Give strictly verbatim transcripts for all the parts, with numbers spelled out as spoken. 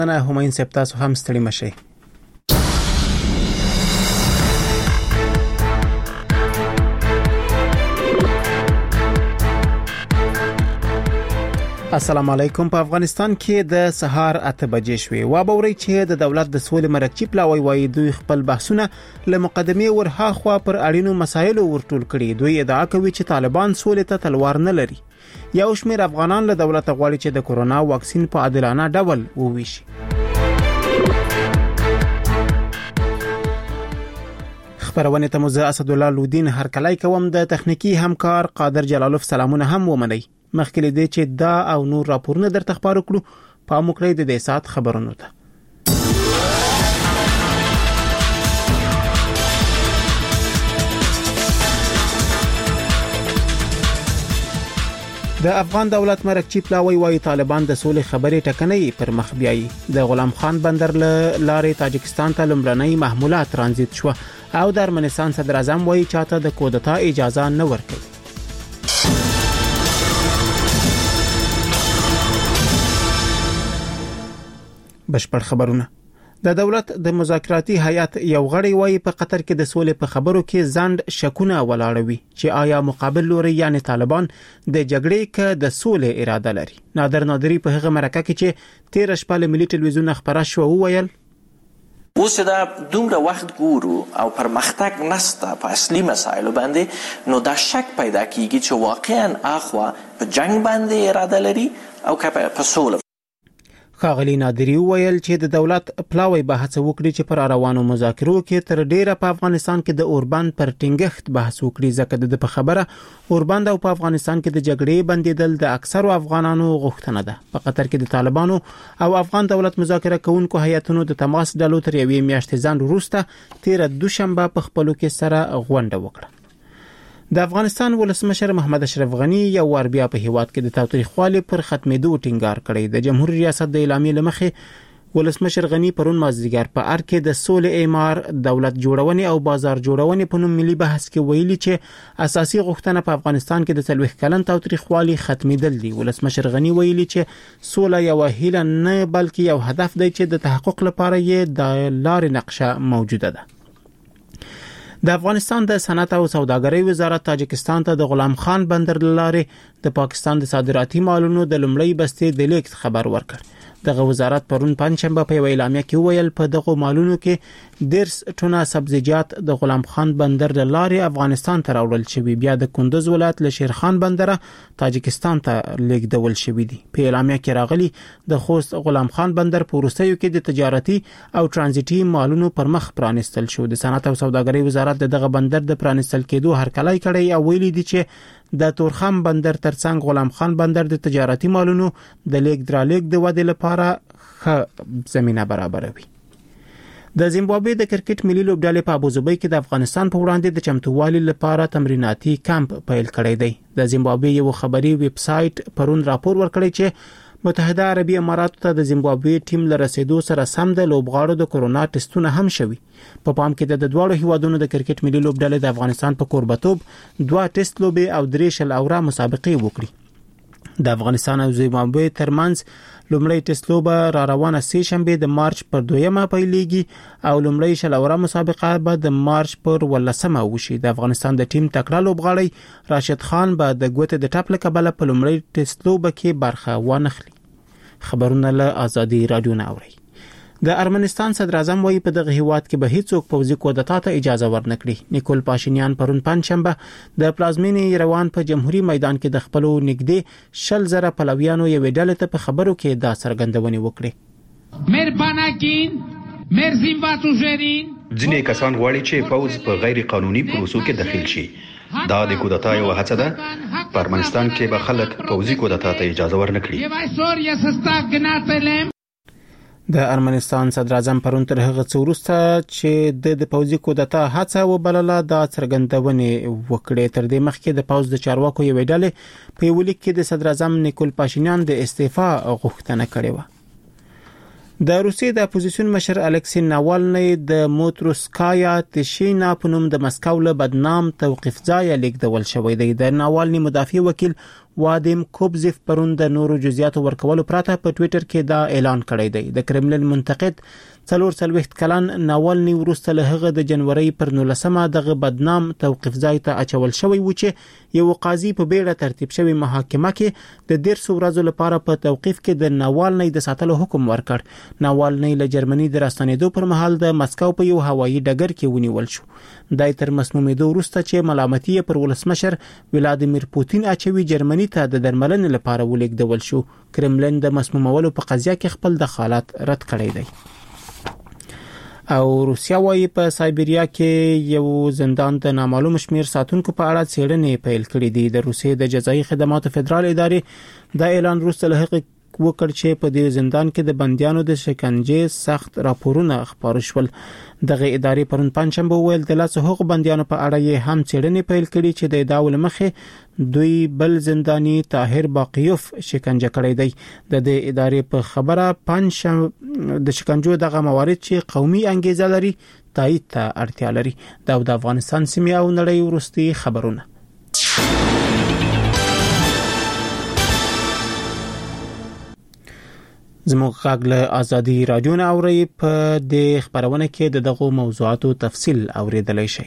انا هماین صاحب تاسو هم ستړي مشئ. السلام علیکم. په افغانستان کې د سهار اته بجې شوې. و به وري چې د دولت د سولې مرکچی پلاوی وایي دوی خپل بحثونه له مقدمه ورها خوا پر اړینو مسایلو ورټول کړي. دوی ادعا کوي چې طالبان سولې ته تلوار نه لري. یو شمېر افغانان له دولت غواړي چې د کورونا واکسین په عادلانه ډول وویشي. خبرونه ته مزه اسد الله لودین هرکلای کوم. د تخنیکی همکار قادر جلالوف سلامونه هم ومني. مخکې دې چې دا او نور راپورونه درته خبرو کړو په موکړې د دې سات خبرونو ته. د افغان دولت مرکچی پلاوی وايي طالبان د سولې خبرې ټکنۍ پر مخ بیایي. د غلام خان بندر لارې تاجکستان ته لمړنۍ محمولات ترانزیت شو او د ارمنستان صدر اعظم وايي چاته د کودتا اجازه نه ورکړي. بشپړ خبرونه. د دولت د مذاکراتي هیئت یو غړی وایي په قطر کې د سولې په خبرو کې ځند شکونه ولاړوي چې آیا مقابل لوري یعنی طالبان د جګړې کې د سولې اراده لري. نادر نادری په هغه مرکه کې چې تیر شپه له ملي ټلویزیون خبره شو وویل اوس دا دومره وخت ګورو او پرمختګ نسته په اصلي مسایلو باندې، نو دا شک پیدا کیږي چې واقعا اخوا په جنگ باندې اراده لري او که په سوله. خاغلی نادری ویل چې د دولت پلاوی به هڅه وکړي چې پر روانو مذاکرو کې تر ډیره په افغانستان کې د اوربند پر ټینګښت بحث وکړي، ځکه د په خبره اوربند او په افغانستان کې د جګړې بندیدل د اکثرو افغانانو غوښتنه ده. په قطر کې د طالبانو او افغان دولت مذاکره کوونکو هیئتونو د تماس ډلو تر یوې میاشتې ځنډ وروسته تیر دوشنبه په خپلو کې سره غونډه وکړه. د افغانستان ولسمشر محمد اشرف غنی یو ور بیا په هیواد کې د تاوتریخوالي پر ختمېدو ټینګار کړی. د جمهوریت ریاست د اعلامیې لمخې ولسمشر غنی پرون مازدیګر په ار کې د سولې اعمار، دولت جوړونې او بازار جوړونې په نوم ملي بحث کې ویلي چې اساسي غوښتنه په افغانستان کې د څلوېښت کلن تاوتریخوالي ختمېدل دي. ولسمشر غنی ویلي چې سوله یو هیله نه بلکې یو هدف دی چې د تحقق لپاره یې د لارې نقشه موجوده ده. د افغانستان د صنعت او سوداګرۍ وزارت تاجکستان ته د غلام خان بندر لارې د پاکستان د صادراتي مالونو د لومړی بستې د لیک خبر ورکړ. دغه وزارت پرون پنځشنبه په اعلامیه کې ویل په دغه مالونو کې ډیرس ټونه سبزیجات د غلام خان بندر لارې افغانستان ته راوړل شوی، بیا د کندوز ولایت له شیرخان بندر تاجکستان ته لیږدول شوی دي. په اعلامیه کې راغلي د خوست غلام خان بندر په وروستیو کې د تجارتي او ترانزیتي مالونو پر مخ پرانستل شو. د صنعت او سوداګرۍ وزارت دغه بندر د پرانستل کېدو هرکلای کړی او ویلي دي چې د تورخم بندر ترڅنګ غلام خان بندر د تجارتي مالونو د لیک درالیک د ودې لپاره ښه زمينه برابروي. د زیمبابوې د کرکټ ملي لوبډلې په ابوظبي کې د افغانستان په وړاندې د چمتووالي لپاره تمریناتي کمپ پیل کړی دی. د زیمبابوې یو خبري ویب سټ پرون راپور ورکړی چې متحده عربي اماراتو ته د زیمبابوې ټیم له رسیدو سره سم د لوبغاړو د کورونا ټیسټونه هم شوي. په پام کې د دوه هیوادونو د کرکټ ملي لوبډلې د افغانستان په کوربتوب دوه ټیسټ لوبې او درې شل اوره مسابقې وکړي. د افغانستان او زیمبابوې ترمنځ لومړی ټیسټ لوبه را روانه سه شنبه د مارچ پر دویمه پیلېږي او لومړی شل اوره مسابقه به د مارچ پر ولسمه وشي. د افغانستان د ټیم تکړه لوبغاړی راشد خان به د ګوتې د ټاپ لکبله په لومړی ټیسټ لوبه کې برخه وانخلي. خبرونه له آزادي رادیو نه اوري. د ارمنستان صدر اعظم وايي په دغه هیواد کې به هیڅوک پوځي کودتا ته اجازه ورنکړي. نیکول پاشینیان پرون پنځشنبه د پلازمینې ایروان په جمهوریت میدان کې د خپلو نږدې شل زره پلویانو یوې ډلې ته په خبرو کې دا څرګندونې وکړي. مربانکین مرزیم واتوژرین ځینې کسان غواړي چې پوځ په غیر قانوني پروسو کې دخیل شي. دا د کودتا یو هڅه ده. په ارمنستان کې به خلک پوځي کودتا ته اجازه ورنکړي. د ارمنستان صدر اعظم پرون تر هغه څو وروسته چې د پوځي کودتا هڅه وبلله دا څرګندونې وکړې. تر دې مخکې د پوځ د چارواکو یوې ډلې په یو لیک کې د صدر اعظم نیکول پاشینیان د استعفا غوښتنه کړې وه. د روسیې د اپوزیسیون مشر الکسی ناوالنی د موتروسکایا تشینا په نوم د مسکو له بدنام توقيف ځای لیکدول شوی دی. د ناوالنی مدافع وکیل وادیم کوبزیف پرون د نورو جزئیاتو ورکولو پرته په ټوئیټر کې دا اعلان کړی دی. د کرملین منتقد څلور څلوېښت کلن ناوالني وروسته له هغه د جنوري پر نولسمه دغه بدنام توقيف ځای ته اچول شوی و چې یو قاضي په بیړه ترتیب شوی محاکمه کې د ډیر څو ورځو لپاره په توقيف کې د ناوالني د ساتلو حکم ورکړ. ناوالني له جرمني د راستنېدو پر مهال د مسکو په یو هوایي ډګر کې ونیول شو. دای تر مسمومیدو وروسته چې ملامتي پر ولسمشر ولادیمیر پوتین اچوي جرمني ته د درملنې لپاره ولیږدول شو. کرملین د مسمومولو په قضیه کې خپل دخالت رد کړی دی. او روسیا وايي په سایبریا کې یو زندان د نامعلوم شمیر ساتونکو په اړه څېړنې پیل کړې دي. د روسیې د جزایي خدماتو فدرال ادارې دا اعلان وروسته له هغه وکړ چې په دې زندان کې د بنديانو د شکنجې سخت راپورونه خبرو شول. دغه ادارې پرون پنځشنبه ویل د لاس حقوق بنديانو په اړه یې هم څېړنې پیل کړې چې د داول مخه دوی بل زنداني طاهر باقیوف شکنجه کړی دی. د دې ادارې په خبره پنځشنبه د شکنجو دغه موارد چې قومي انګیزه لري تایید ته اړتیا لري. دا د افغانستان سیمه او نړۍ ورستي خبرونه. زموږ غږ له ازادي رادیو نه اوري. په دې خبرونه کې د دغه موضوعاتو تفصیل اوریدلای شئ.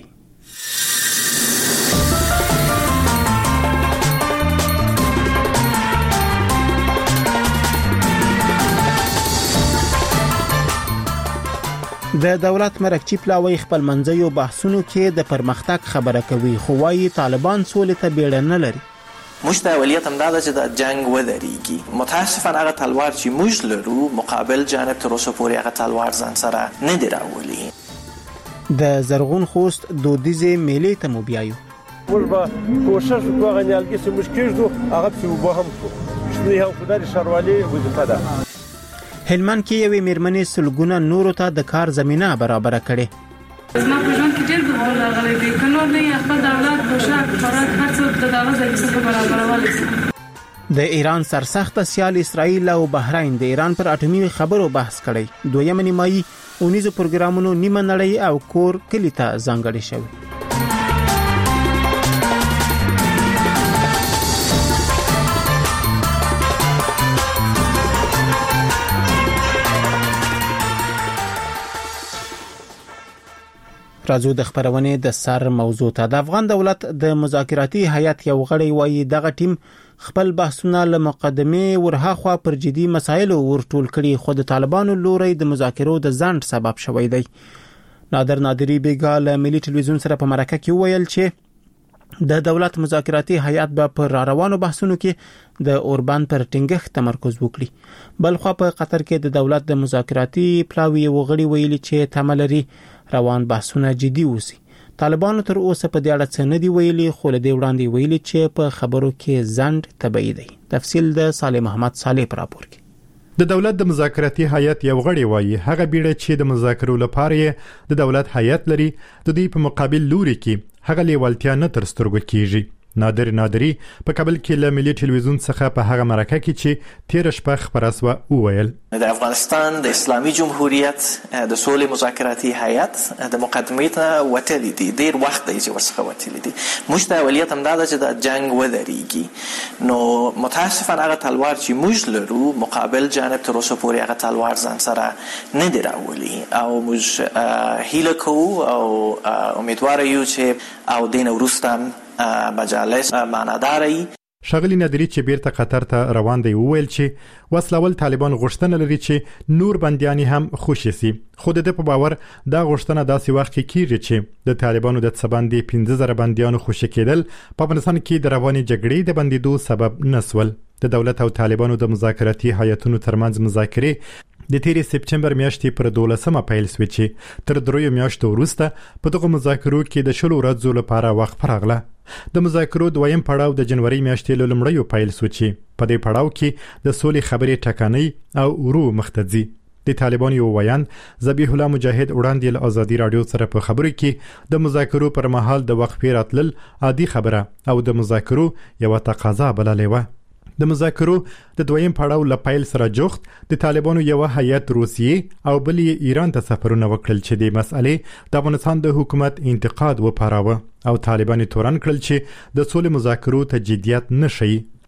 د دولت مرکچی پلاوی خپل منځیو بحثونو کې د پرمختګ خبره کوي، خو وايي طالبان سولې ته بیړه نه لري. موږ ته اولویت هم دا ده چې د جنگ ودرېږي. متاسفانه هغه تلوار چې موږ لرو مقابل جانب تر اوسه پورې هغه تلوار ځان سره نه دی راولي. د زرغون خوست دودیزې میلې ته مو بیایو. موږ به کوشش وکړو هغه نیالګي چې موږ کېږدو هغه پسې اوبه هم کړو. شنې هم خدای ښاروالي وظیفه ده. هلمند کې یوې میرمنې سلګونه نورو ته د کار زمینه برابره کړې. زما په ژوند کې ډېر بدلون راغلی دی. که نور نه یې خپل د اولاد پوشاک خوراک هر څه د دغه ځای څخه برابرولی شي. د ایران سرسخته سیال اسرائیل او بحرین د ایران پر اټومي خبرو بحث کړی. دویمه نیمایي اونیزو پروګرامونو نیمه نړۍ او کور کلی ته ځانګړي شوی. راځو د خبرونه د سر موضوع ته. د افغان دولت د مذاکراتي هیئت یو غړی وایي دغه ټیم خپل بحثونه له مقدمه ورهاخوا پر جدي مسایلو ورټول کړي، خو د طالبانو لوري د مذاکرو د ځنډ سبب شوی دی. نادر نادری بیګا له ملي ټلویزیون سره په مرکه کې ویل چې د دولت مذاکراتي هیئت به پر روانو بحثونو کې د اوربان پر ټینګښت تمرکز وکړي. بلخو په قطر کې د دولت د مذاکراتي پلاوی وغړي ویلي چې تملري روان بحثونه جدي وسی. طالبانو تر اوسه په دې اړه څه نه دی ویلي، خو له دې وړاندې ویلي چې په خبرو کې ځنډ طبيعي دی. تفصیل د صالح محمد صالح پر راپور کې. د دولت د مذاکراتي هیئت یو غړی وایي هغه بیړه چې د مذاکرو لپاره د دولت هیئت لري د دې په مقابل لوري کې هغه لیوالتیا نه تر سترګو کیږي. نادر نادری په کابل کې له ملي ټلویزیون څخه په هغه مرکه کې چې تیر شپه خبره سو وویل د افغانستان د اسلامي جمهوریت د سولې مذاکراتي هیئت د مقدمې ته وتلی دي. ډیر وخت دی چې ورڅخه وتلی دي. موږ ته اولویت هم دا ده چې د جنگ ودرېږي. نو متاسفانه هغه تلوار چې موږ لرو مقابل جانب تر اوسه پورې هغه تلوار ځان سره نه دی راولي او موږ هیله کوو او امیدوار یو چې او دین وروسته مجالس معناداري. شغلی نادری چې بیرته قطر ته روان دی وویل چې وسلول طالبان غوښتنه لري چې نور بنديانی هم خوشي سي، خو د په باور دا غوښتنه داسې وخت کې کیږي چې د طالبانو د څباندې پنځه زره بنديانو خوشي کېدل په افغانستان کې د رواني جګړې د بندیدو سبب نسول. د دولت او طالبانو د مذاکراتي هیئتونو ترمنځ مذاکرې د تیرې سپټمبر میاشتې پر دولسمه پیل شوې چې تر دریو میاشتو وروسته په دغه مذاکرو کې د شلو ورځو لپاره وقفه راغله. د مذاکرو دویم پړاو د جنوري میاشتې له لومړیو پیل شو چې په دې پړاو کې د سولې خبرې ټکنۍ او ورو مخته ځي. د طالبانو یو ویان ذبیح الله مجاهد وړاندې له ازادي رادیو سره په خبرو کې د مذاکرو پر مهال د وقفې راتلل عادي خبره او د مذاکرو یو تقاضا بللې و. د مذاکرو د دویم پړاو له پیل سره جوخت د طالبانو یو هیئت روسیې او بل ایران ته سفرونه وکړل چې د مسئلې د افغانستان د حکومت انتقاد وپاراوه او طالبان تورن کړل چې د سولې مذاکرو ته جديت نشي.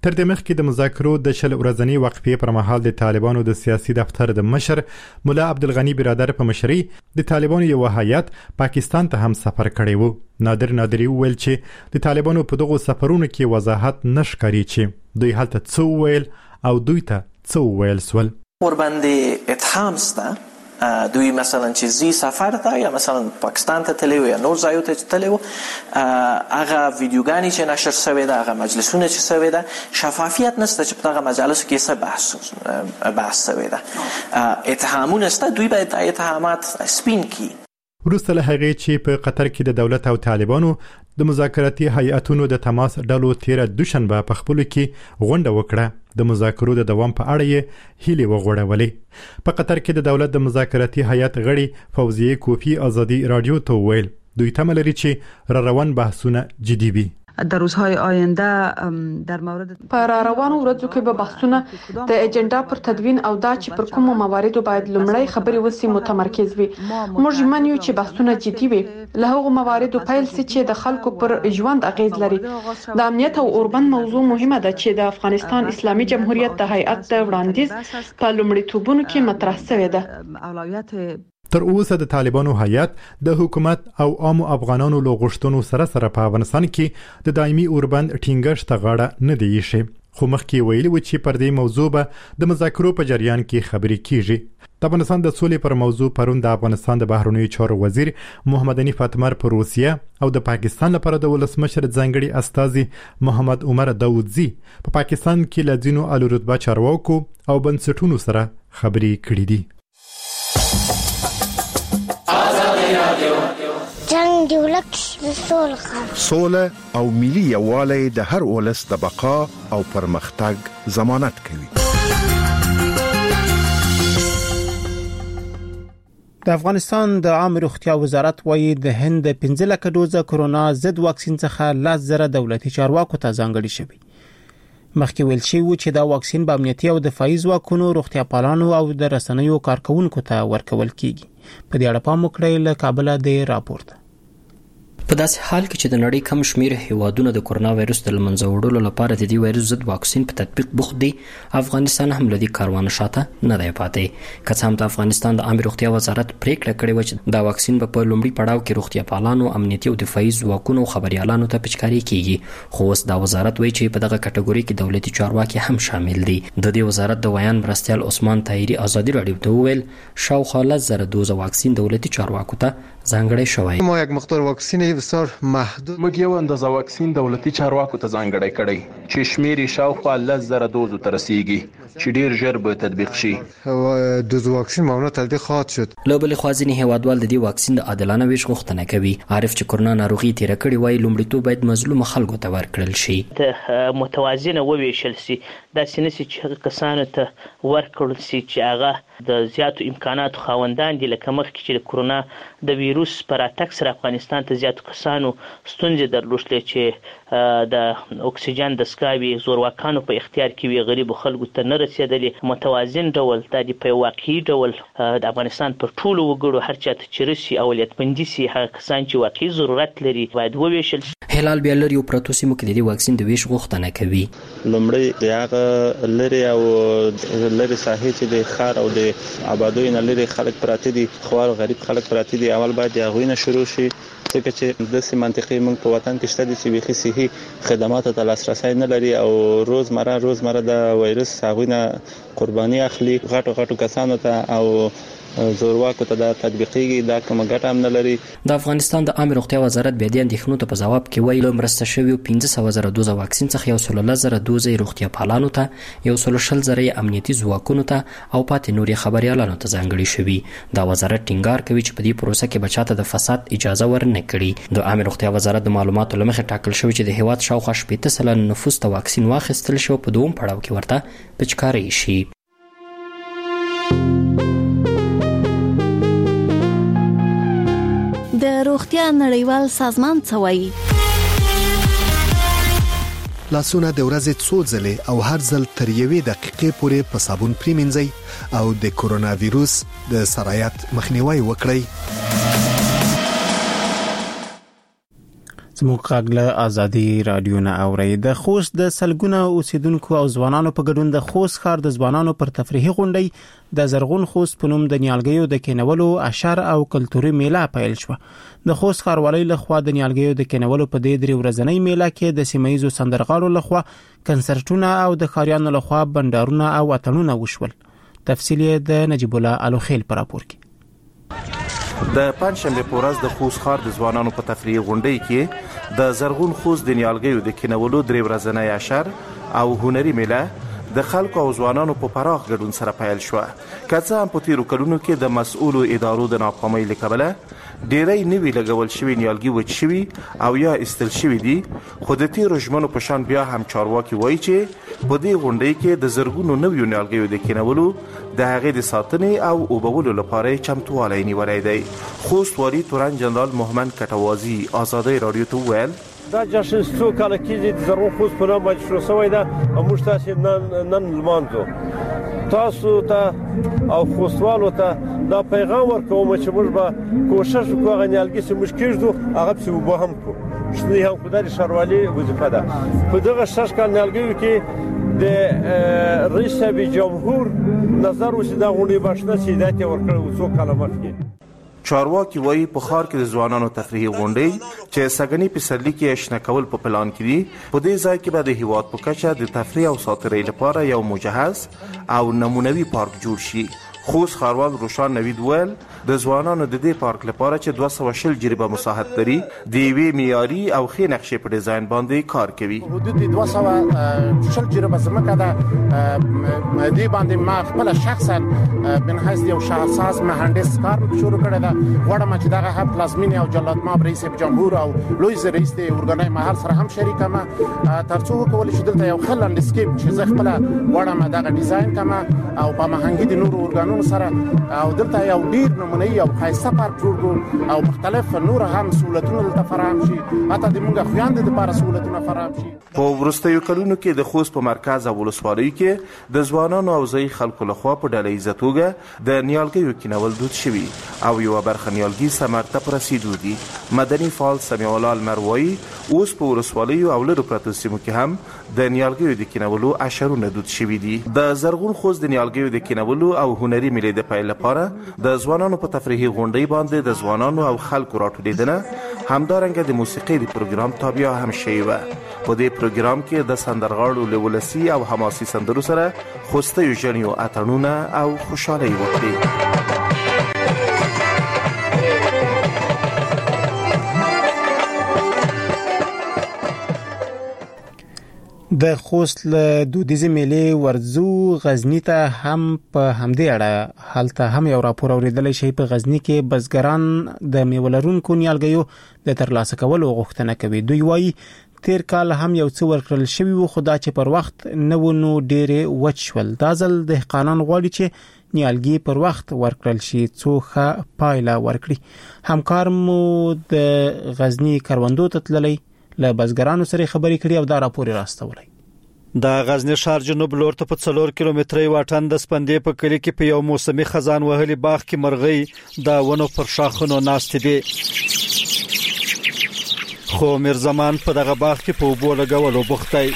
تر دې مخکې د مذاکرو د شل ورځنی وقفې پر مهال د طالبانو د سیاسي دفتر د مشر مولا عبدالغنی برادر په مشرۍ د طالبانو یو هیئت پاکستان ته هم سفر کړی و. نادر نادری وویل چې د طالبانو په دغو سفرونو کې وضاحت نشکاري چې دوی هلته څه وویل او دوی ته څه وویل سول. ورباندې اتهام سته دوی مثلا چې زی سفر ته یا مثلا پاکستان ته تللی و یا نور ځایو ته تللی و هغه ویډیوګانې چې نشر شوې ده، هغه مجلسونه چې شوې ده، شفافیت نشته چې په هغه مجالسو کې څه بحث بحث شوې ده. اتهامونه شته، دوی باید اتهامات سپین کړي. وروسته له هغې چې په قطر کې د دولت او طالبانو د مذاکراتي هیئتونو د تماس ډلو تیره دوشنبه په خپلو کې غونډه وکړه، د مذاکرو د دوام په اړه یې هیلې وغوړولې. په قطر کې د دولت د مذاکراتي هیئت غړي فوزیه کوفی آزادی رادیو ته وویل دوی تمه لري چې را روان بحثونه جدي وي. در روزهای آینده در مورد پر روانو ورځو کې به بحثونه د اجنډا پر تدوین او دا چې پر کومو مواردو باید لومړی خبرې وسی متمرکز وي. موږ ژمن یو چې بحثونه جدي وي، له هغو مواردو پیل سي چې د خلکو پر ژوند اغیز لري. د امنیت او اوربند موضوع مهمه ده چې د افغانستان اسلامي جمهوریت د هیئت د وړاندیز په لومړیتوبونو کې مطرح شوی ده. تر اوسه د طالبانو هیئت د حکومت او عامو افغانانو له غوښتنو سره سره په افغانستان کې د دایمي اوربند ټینګښت ته غاړه نه دی ایښې، خو مخکې ویلي و چې پر دې موضوع به د مذاکرو په جریان کې خبرې کیږي. د افغانستان د سولې پر موضوع پرون د افغانستان د بهرنیو چارو وزیر محمد حنیف اتمر په روسیه او د پاکستان لپاره د ولسمشر ځانګړي استازي محمد عمر داودزي په پاکستان کې له ځینو اعلی رتبه چارواکو او بنسټونو سره خبرې کړې دي. جنگ دی ولک سوله سوله او ملي یووالی د هر ولس د بقا او پرمختګ ضمانت کوي. د افغانستان د عامه روغتیا وزارت وايي د هند پنځه لک ډوزه کرونا ضد واکسین څخه لاس زره دولتي چارواکو ته ځانګړي شوی. مخکې ویل شوی و چې دا واکسین په امنیتي او دفاعي ځواکونو، روغتیا پالانو او د رسنیو کارکونکو ته ورکول کیږي. په دې اړه پام وکړئ. له کابل د راپورټ. په داسې حال کې چې د نړۍ کم شمیر هیوادونه د کرونا وایرس د لمنځه وړلو لپاره د دې وایرس ضد واکسین په تطبیق بوخت دي، افغانستان هم له دې کاروان شاته نه دی پاتې. که څه هم د افغانستان د عامه روغتیا وزارت پریکړه کړې و چې دا واکسین په لومړي پړاو کې روغتیا پالانو، امنیتي او دفاعي ځواکونو او خبريالانو ته پچکاري کیږي، خو اوس دا وزارت وایي چې په دغه کټګوري کې دولتي چارواکي هم شامل دي. د دې وزارت د ویان مرستیال عثمان طاهری آزادی رادیو ته وویل شاوخوا لس زره دوزه واکسین دولتي چارواکو ته ځانګړی شوی. ما یک مقدار واکسین بسیار محدود موږ یو اندازه واکسین دولتي چارواکو ته ځانګړی کړی چې شمیر شاوخوا لس زره دوزو ته رسیږي چې ډیر ژر به تطبیق شي. دوز واکسین معمولا تطبیق خواهد شد. له بل خوا ځینې هیوادوال د دې واکسین د عادلانه ویش غوښتنه کوي. عارف چې کرونا ناروغي تیر کړي وای لومړیتوب باید مظلوم خلکو ته ورکړل شي، متوازنه وویشل شي، دا سینسي چې کسانو ته ورکړل شي چې هغه د زیاتو امکاناتو خاوندان دي، لکه مخکې چې د کرونا د ویروس پر اتک سره افغانستان ته زیاتو کسانو ستونزې درلودلې چې د اکسیجن د سکاوي زورواکانو په اختیار کې وی، غریب خلکو ته نه رسیدلې. متوازن ډول د په واقعي ډول د افغانستان پر ټولو وګړو هر چاته چې رسي اولویتمندي سي، هغه کسان چې واقعي ضرورت لري باید وویشل شي. هلال بیا لري او پروتو سیمو کې د دې واکسین د ویش غوښتنه کوي. لومړی د هغه لري او لري ساحې چې د خار او د آبادوي نه لري خلک پراته دي، خوار غریب خلک پراته دي، اول باید هغه نه شروع شي ځکه چې د سیمه منطقي موږ په وطن کې شته چې بيخي صحي خدماتو ته لاسرسي نه لري او روزمره روزمره د وایرس هغه نه قرباني اخلي غټو غټو کسانو ته او زورواکو ته د تطبیقي دا کومه ګټه هم نه لري. د افغانستان د عامه روغتیا وزارت بیا د اندېښنو ته په جواب کې ویلي مرسته شوی پنځه سوه زره دوزه واکسین څخه یو سل زره دوزه روغتیا پالانو ته، یو سل شل زره امنیتي ځواکونو ته او پاتې نوري خبريالانو ته ځانګړي شوی. دا وزارت ټینګار کوي چې په دې پروسه کې بچاته د فساد اجازه ورنه کړي. د عامه روغتیا وزارت د معلوماتو لمخې ټاکل شوی چې د هیواد شاوخوا شپږ سلنه نفوس ته واکسین واخیستل شو، په دوم پړاو کې ورته پچکاري شي. د روغتیا نړیوال سازمان څه وایي؟ لاسونه د ورځې څو ځلې او هر ځل تر یوې دقیقې پورې په صابون پریمنځئ او د کورونا ویروس د سرایت مخنیوي وکړئ. زموږ غږ له ازادي رادیو نه اوري. د خوست د سلګونه اوسیدونکو او ځوانانو په ګډون د خوست ښار د ځوانانو پر تفریحي غونډې د زرغون خوست په نوم د نیالګیو د کینولو اشر او کلتوري میله پیل شو. د خوست ښاروالۍ لخوا د نیالګیو د کینولو په دې درې ورځنۍ میله کې د سیمایي سندرغاړو لخوا کنسرټونه او د خاریانو لخوا بندرونه او اتڼونه وشول. تفصیل د نجیب الله الوخیل پر راپور کې. د پنځشنبه په ورځ د خوست ښار د ځوانانو په تفریحي غونډې کې د زرغون خوست د نیالګیو د کینولو درې ورځنۍ اشر او هنري میله د خلکو او ځوانانو په پراخ ګډون سره پیل شو. که څه هم په تیرو کلونو کې د مسؤلو ادارو د ناکامۍ له کبله ډیری نوي لګول شوي نیالګي وچ شوي او یا ایستل شوي دي، خو د تیرو ژمنو په شان بیا هم چارواکي وایي چې په دې غونډې کې د زرګونو نویو نیالګیو د کینولو د هغې د ساتنې او اوبولو لپاره چمتووالی نیولی دی. خوست والي تورن جنرال محمد کټوازي ازادۍ راډیو ته وویل دا جشن څو کاله کېږي د زرغون خوست په نام باندې شروع شوی ده او موږ تاسې نن نن لمانځو. تاسو ته او خوستوالو ته دا پیغام ورکوم چې موږ به کوشش وکړو هغه نیالګي چې موږ کېږدو هغه پسې اوبه هم کړو. شنې هم خو دا د ښاروالۍ وظیفه ده. په دغه شش کال نیالګیو کې د رئیس صاحب جمهور نظر و چې دا غونډې به شنه سي هدایت یې ورکړی و څو کاله مخکې. چارواکي وایي په ښار کې د ځوانانو تفریحي غونډې چې سږني پسرلي کې اشنا کول په پلان کې دي، په دې ځای کې به د هیواد په کچه د تفریح او ساتیرۍ لپاره یو مجهز او نمونوي پارک جوړ شي. خوست ښاروال روشان نوید ویل د ځوانانو د دې پارک لپاره چې دوه سوه شل جریبه مساحت لري د یوې معیاري او ښې نقشې په ډیزاین باندې کار کوي. حدود دوه سوه شل جریبه ځمکه ده. دې باندې ما خپله شخصا من حیث یو شهرساز مهندس کار شروع کړی ده. غواړم چې دغه هم پلازمینې او جلالتمآب رئیس جمهور او لوی رئیس د اورګاني محل سره هم شریک یم تر څو وکولی شي دلته یو ښه لنډسکیپ چې زه خپله غواړم دغه ډیزاین کړم او په هماهنګي د نورو اورګانونو سره او دلته یو ډیر نمونه‌ای او ښایسته پارک جوړ کړو او مختلف نور هم سہولتونه دلته فراهم شي، حتی د موږ خویندو لپاره سہولتونه فراهم شي. په وروستیو کلونو کې د خوست په مرکز او ولسوالیو کې د ځوانانو او ځایي خلکو لخوا په ډله ایزه توګه د نیالګیو کینول دود شوي او یوه برخه نیالګي ثمر ته په رسېدو دي. مدني فعال سمیع الله لمر وایي اوس په ولسوالیو او لرو پرتو سیمو کې هم د نیالګیو د کینولو اشرونه دود شوي دي. د زرغون خوست د نیالګیو د کینولو او هنري میلې د پیل لپاره د ځوانانو په تفریحي غونډې باندې د ځوانانو او خلکو راټولېدنه همدارنګه د موسیقۍ د پروګرام تابع هم شوې وه. په دې پروګرام کې د سندرغاړو له ولسي او حماسي سندرو سره خوستیو ژڼیو اتڼونه او خوشحالۍ وکړې. د خوست له دودیزې میلې ورځو غزنی ته هم په همدې اړه هلته هم یو راپور اوریدلی شي. په غزنی کې بزګران د میوه لرونکو نیالګیو د ترلاسه کولو غوښتنه کوي. دوی وایي تیر کال هم یو څه ورکړل شوي وو، خو دا چې پر وخت نه و نو ډېرې وچ شول. دا ځل دهقانان غواړي چې نیالګي پر وخت ورکړل شي څو ښه پایله ورکړي. همکار مو د غزنی کروندو ته تللی له بزګرانو سره خبرې کړې او دا راپور راستولی. د غزنی ښار جنوب لور ته په څلور کیلومترۍ واټن د سپندې په کلي کې په یو موسمي خزان وهلي باغ کې مرغۍ د ونو پر شاخونو ناستې دي، خو میرزمان په دغه باغ کې په اوبو لګولو بوخت دی.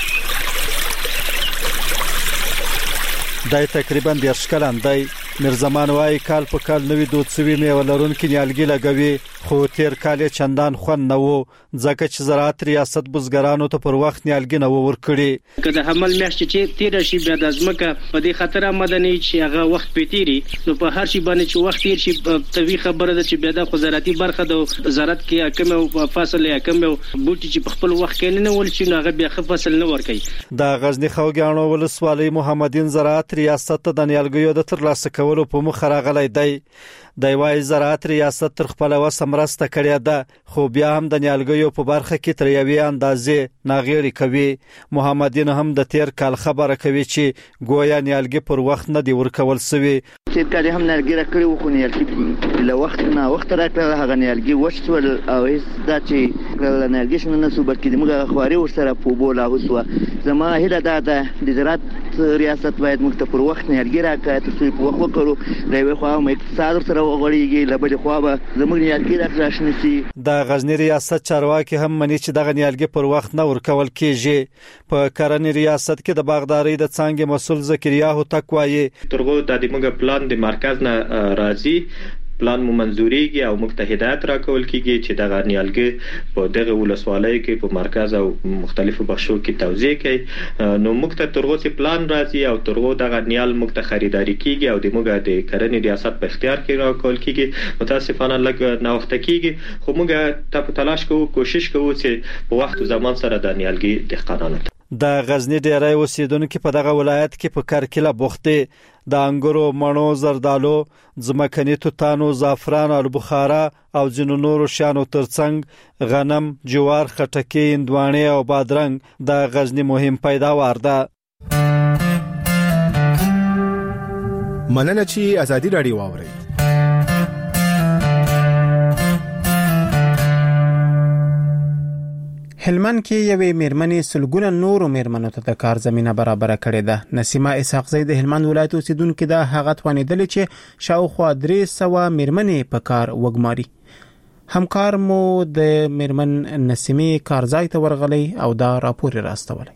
دی تقریبا دېرش کلن دی. میرزمان وايي کال په کال نوې دود سوي میوه لرونکي نیالګي لګوي، خو تیر کال چندان خوند نه وو ځکه چې زراعت ریاست بزګرانو ته پر وخت نیالګي نه ورکړي. که د حمل میاشت چې تیر شي بیا د ځمکه په دې خطر مدني چې هغه وخت پیتيري نو په هر شي باندې چې وخت تیر شي توی خبره ده چې بیا د زراعتي برخه د زراعت کې حکم او فاصله حکم او بوټي چې په خپل وخت کې نه ول چې هغه بیا ښه فصل نه ورکړي. د غزنی خوګانو ولسوالۍ محمدین زراعت ریاست د نیالګیو د ترلاسه کولو په مخ راغلی دی. د وای زراعت ریاست تر خپل وسه مرسته کړې ده، خو بیا هم د نیالګیو په برخه کې تر یوې اندازې ناغېړي کوي. محمدین هم د تیر کال خبره کوي چې گویا نیالګي پر وخت نه دی ورکول سوي. تیر کال هم نیالګي راکړي وو، خو نیالګي له وخت نه وخت راکړه هغه نیالګي وشول او هیڅ دا چې نیالګي شنه نه سو بلکې موږ خواري ورسره په بولا وسو. زما هیله ده د زراعت ریاست باید موږ ته پر وخت نیالګي راکړي تر څو په وخت وکړو. د یوې خوا هم اقتصاد سره وغوړېږي، له بلې خوا به زموږ نیالګي راته راشنه سي. د غزنی ریاست چارواکي هم مني چې دغه نیالګي پر وخت نه ورکول کیږي. په کرنې ریاست کې د باغداري د څانګې مسول زکریا هوتک وایي ترغو د دموږ پلان د مرکز نه راځي، پلان مو منزوريږي او موږ ته هدایت راکول کیږي چې دغه نیالګي په دغه ولسوالۍ کې په مرکز او مختلفو بخشو کې توزیع کړي. نو موږ ته ترغو چې پلان راځي او ترغو دغه نیال موږ ته خریداري کیږي او د موږ د کرنې ریاست په اختیار کې راکول کیږي. متاسفانه لږ نوښت کیږي، خو موږ ته په تلاش کوو، کوشش کوو چې په وخت او زمان سره د نیالګي دهقانانو د غزنی ډیری اوسیدونکو په دغه ولایت کې په کرکله بوخته د انګورو، مڼو، زردالو، ځمکني توتانو، زعفران، البخارا او ځینو نورو شیانو ترڅنګ غنم، جوار، خټکي، هندواڼې او بادرنګ د غزنی مهم پیداوار ده. مننه چې ازادي رادیو واوري. هلمند کې یوې میرمنې سلګونه نورو میرمنو ته د کار زمينه برابر کړې ده. نسیمه اسحاقزی د هلمند ولایت اوسیدونکو ده. هغه توانیدل چې شاوخوا درې سوه میرمنې په کار وګماري. همکار مو د میرمن نسیمه کارځای ته ورغلی او دا راپور راستولی.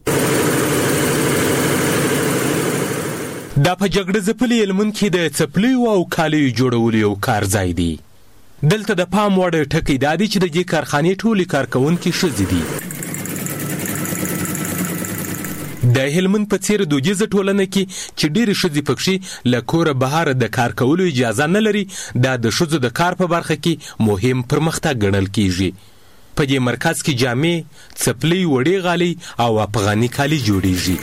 دا په جګړه ځپلي هلمند کې د څپلیو او کالیو جوړولو یو کارځای دی. دلته د پام وړ ټکی دا دی چې د دې کارخانې ټولې کارکونکي ښځې دي. د هلمند په څیر دودیزه ټولنه کې چې ډېرې ښځې پکښې له کوره بهر د کار کولو اجازه نه لري، دا د ښځو د کار په برخه کې مهم پرمختګ ګڼل کیږي. په دې مرکز کې جامې، څپلۍ، وړې غالۍ او افغاني کالي جوړیږي.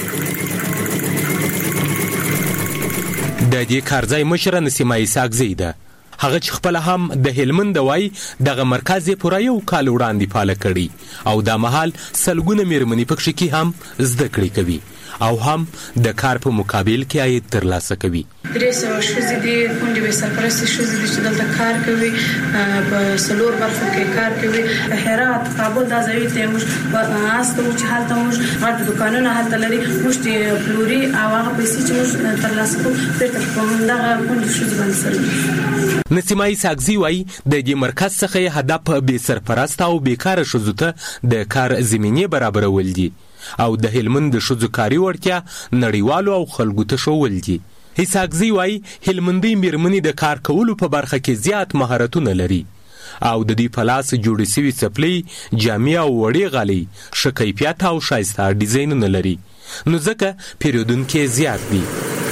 د دې کارځای مشره نسیمه اسحاقزی ده. هغه چې خپل هم د هلمند وای دغه مرکز پورا یو کال وړاندې پاله کړي او د مهال سلګونه میرمنې پکښې کې هم زده کړې کوي او هم د کار په مقابل کې عاید ترلاسه کوي. درې سوه ښځې دي، کونډې بې سرپرستې ښځې دي چې دلته کار کوي، په څلور برخو کې کار کوي. هرات، کابل دا ځایونه ته موږ هڅه کوو چې هلته موږ غټ دوکانونه هلته لري، موږ د پلوري او هغه پیسې چې موږ ترلاسه کوو بېرته په همدغه کونډې ښځو باندې سره. نسیمه اسحاقزی وایي د دې مرکز څخه هدف بې سرپرسته او بیکاره ښځو ته د کار زمینې برابرول دي او د هلمند د ښځو کاري وړتیا نړیوالو او خلکو ته ښوول دي. اسحاقزی وایي هلمندۍ میرمنې د کار کولو په برخه کې زیات مهارتونه لري او د دې په لاس جوړې سوي څپلۍ، جامې او وړې غالۍ ښه کیفیت او ښایسته ډیزاینونه لري، نو ځکه پیرودونکي زیات دي.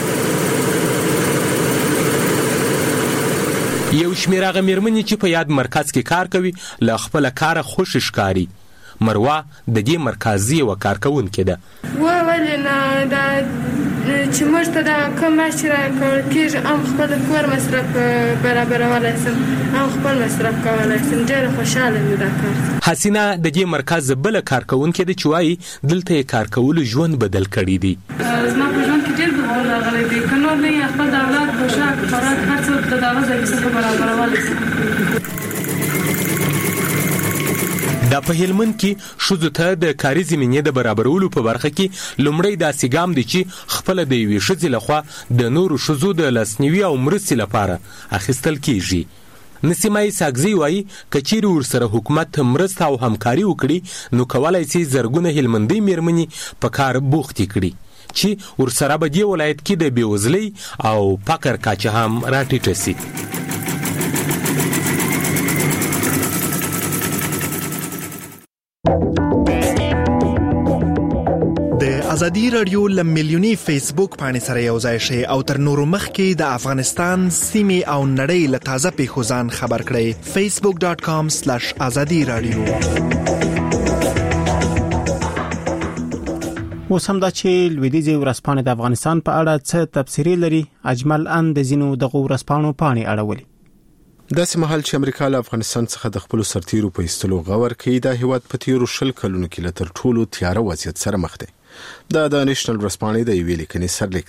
یو شمېر هغه میرمنې چې په یاد مرکز کې کار کوي له خپله کاره خوښ ښکاري. مروه د دې مرکزي یوه کارکوونکې ده. و ولې نه دا چې موږ ته دا کم معاش راکول کېږي، هم خپل کور مصرف برابرولی سم، هم خپل مصرف کولی سم. ډېره خوشحاله مې دا کار. حسینه د دې مرکز بله کارکوونکې ده چې وایي دلته یې کار کولو ژوند بدل کړی دی. زما په ژوند کې ډېر بدلون راغلی دی، که نور نه یې خپل د اولاد پوشاک، خوراک، هر څه د دغه ځای کې څخه برابرولی سم. دا په هلمند کې ښځو ته د کاري زمینې د برابرولو په برخه کې لومړی داسې ګام دی چې خپله د یوې ښځې لخوا د نورو ښځو د لاسنیوي او مرستې لپاره اخیستل کیږي. نسیمه اسحاقزی وایي که چیرې ورسره حکومت مرسته او همکاري وکړي نو کولی سي زرګونه هلمندۍ میرمنې په کار بوختې کړي چې ورسره به دې ولایت کې د بېوزلۍ او فقر کچه هم راټیټه سي. ازادي رادیو له میلیوني فیسبوک باندې سره یو ځای شي او تر نورو مخکې د افغانستان سیمې او نړۍ له تازه پیښو ځان خبر کړئ. facebook dot com slash azadi radio. اوس هم دا چې لویدیځي ورځپاڼې د افغانستان په اړه څه تبصرې لري. اجمل ان د ځینو دغو ورځپاڼو پاڼې اړولي. داسې مهال چې امریکا له افغانستان څخه د خپل سرتیرو په ایستلو غور کوي، دا هیواد په تیرو شل کلونو کې له تر ټولو تیاره وضعیت سره مخ دی. دا د نېشنل ورځپاڼې د یوې لیکنې سرلیک دی.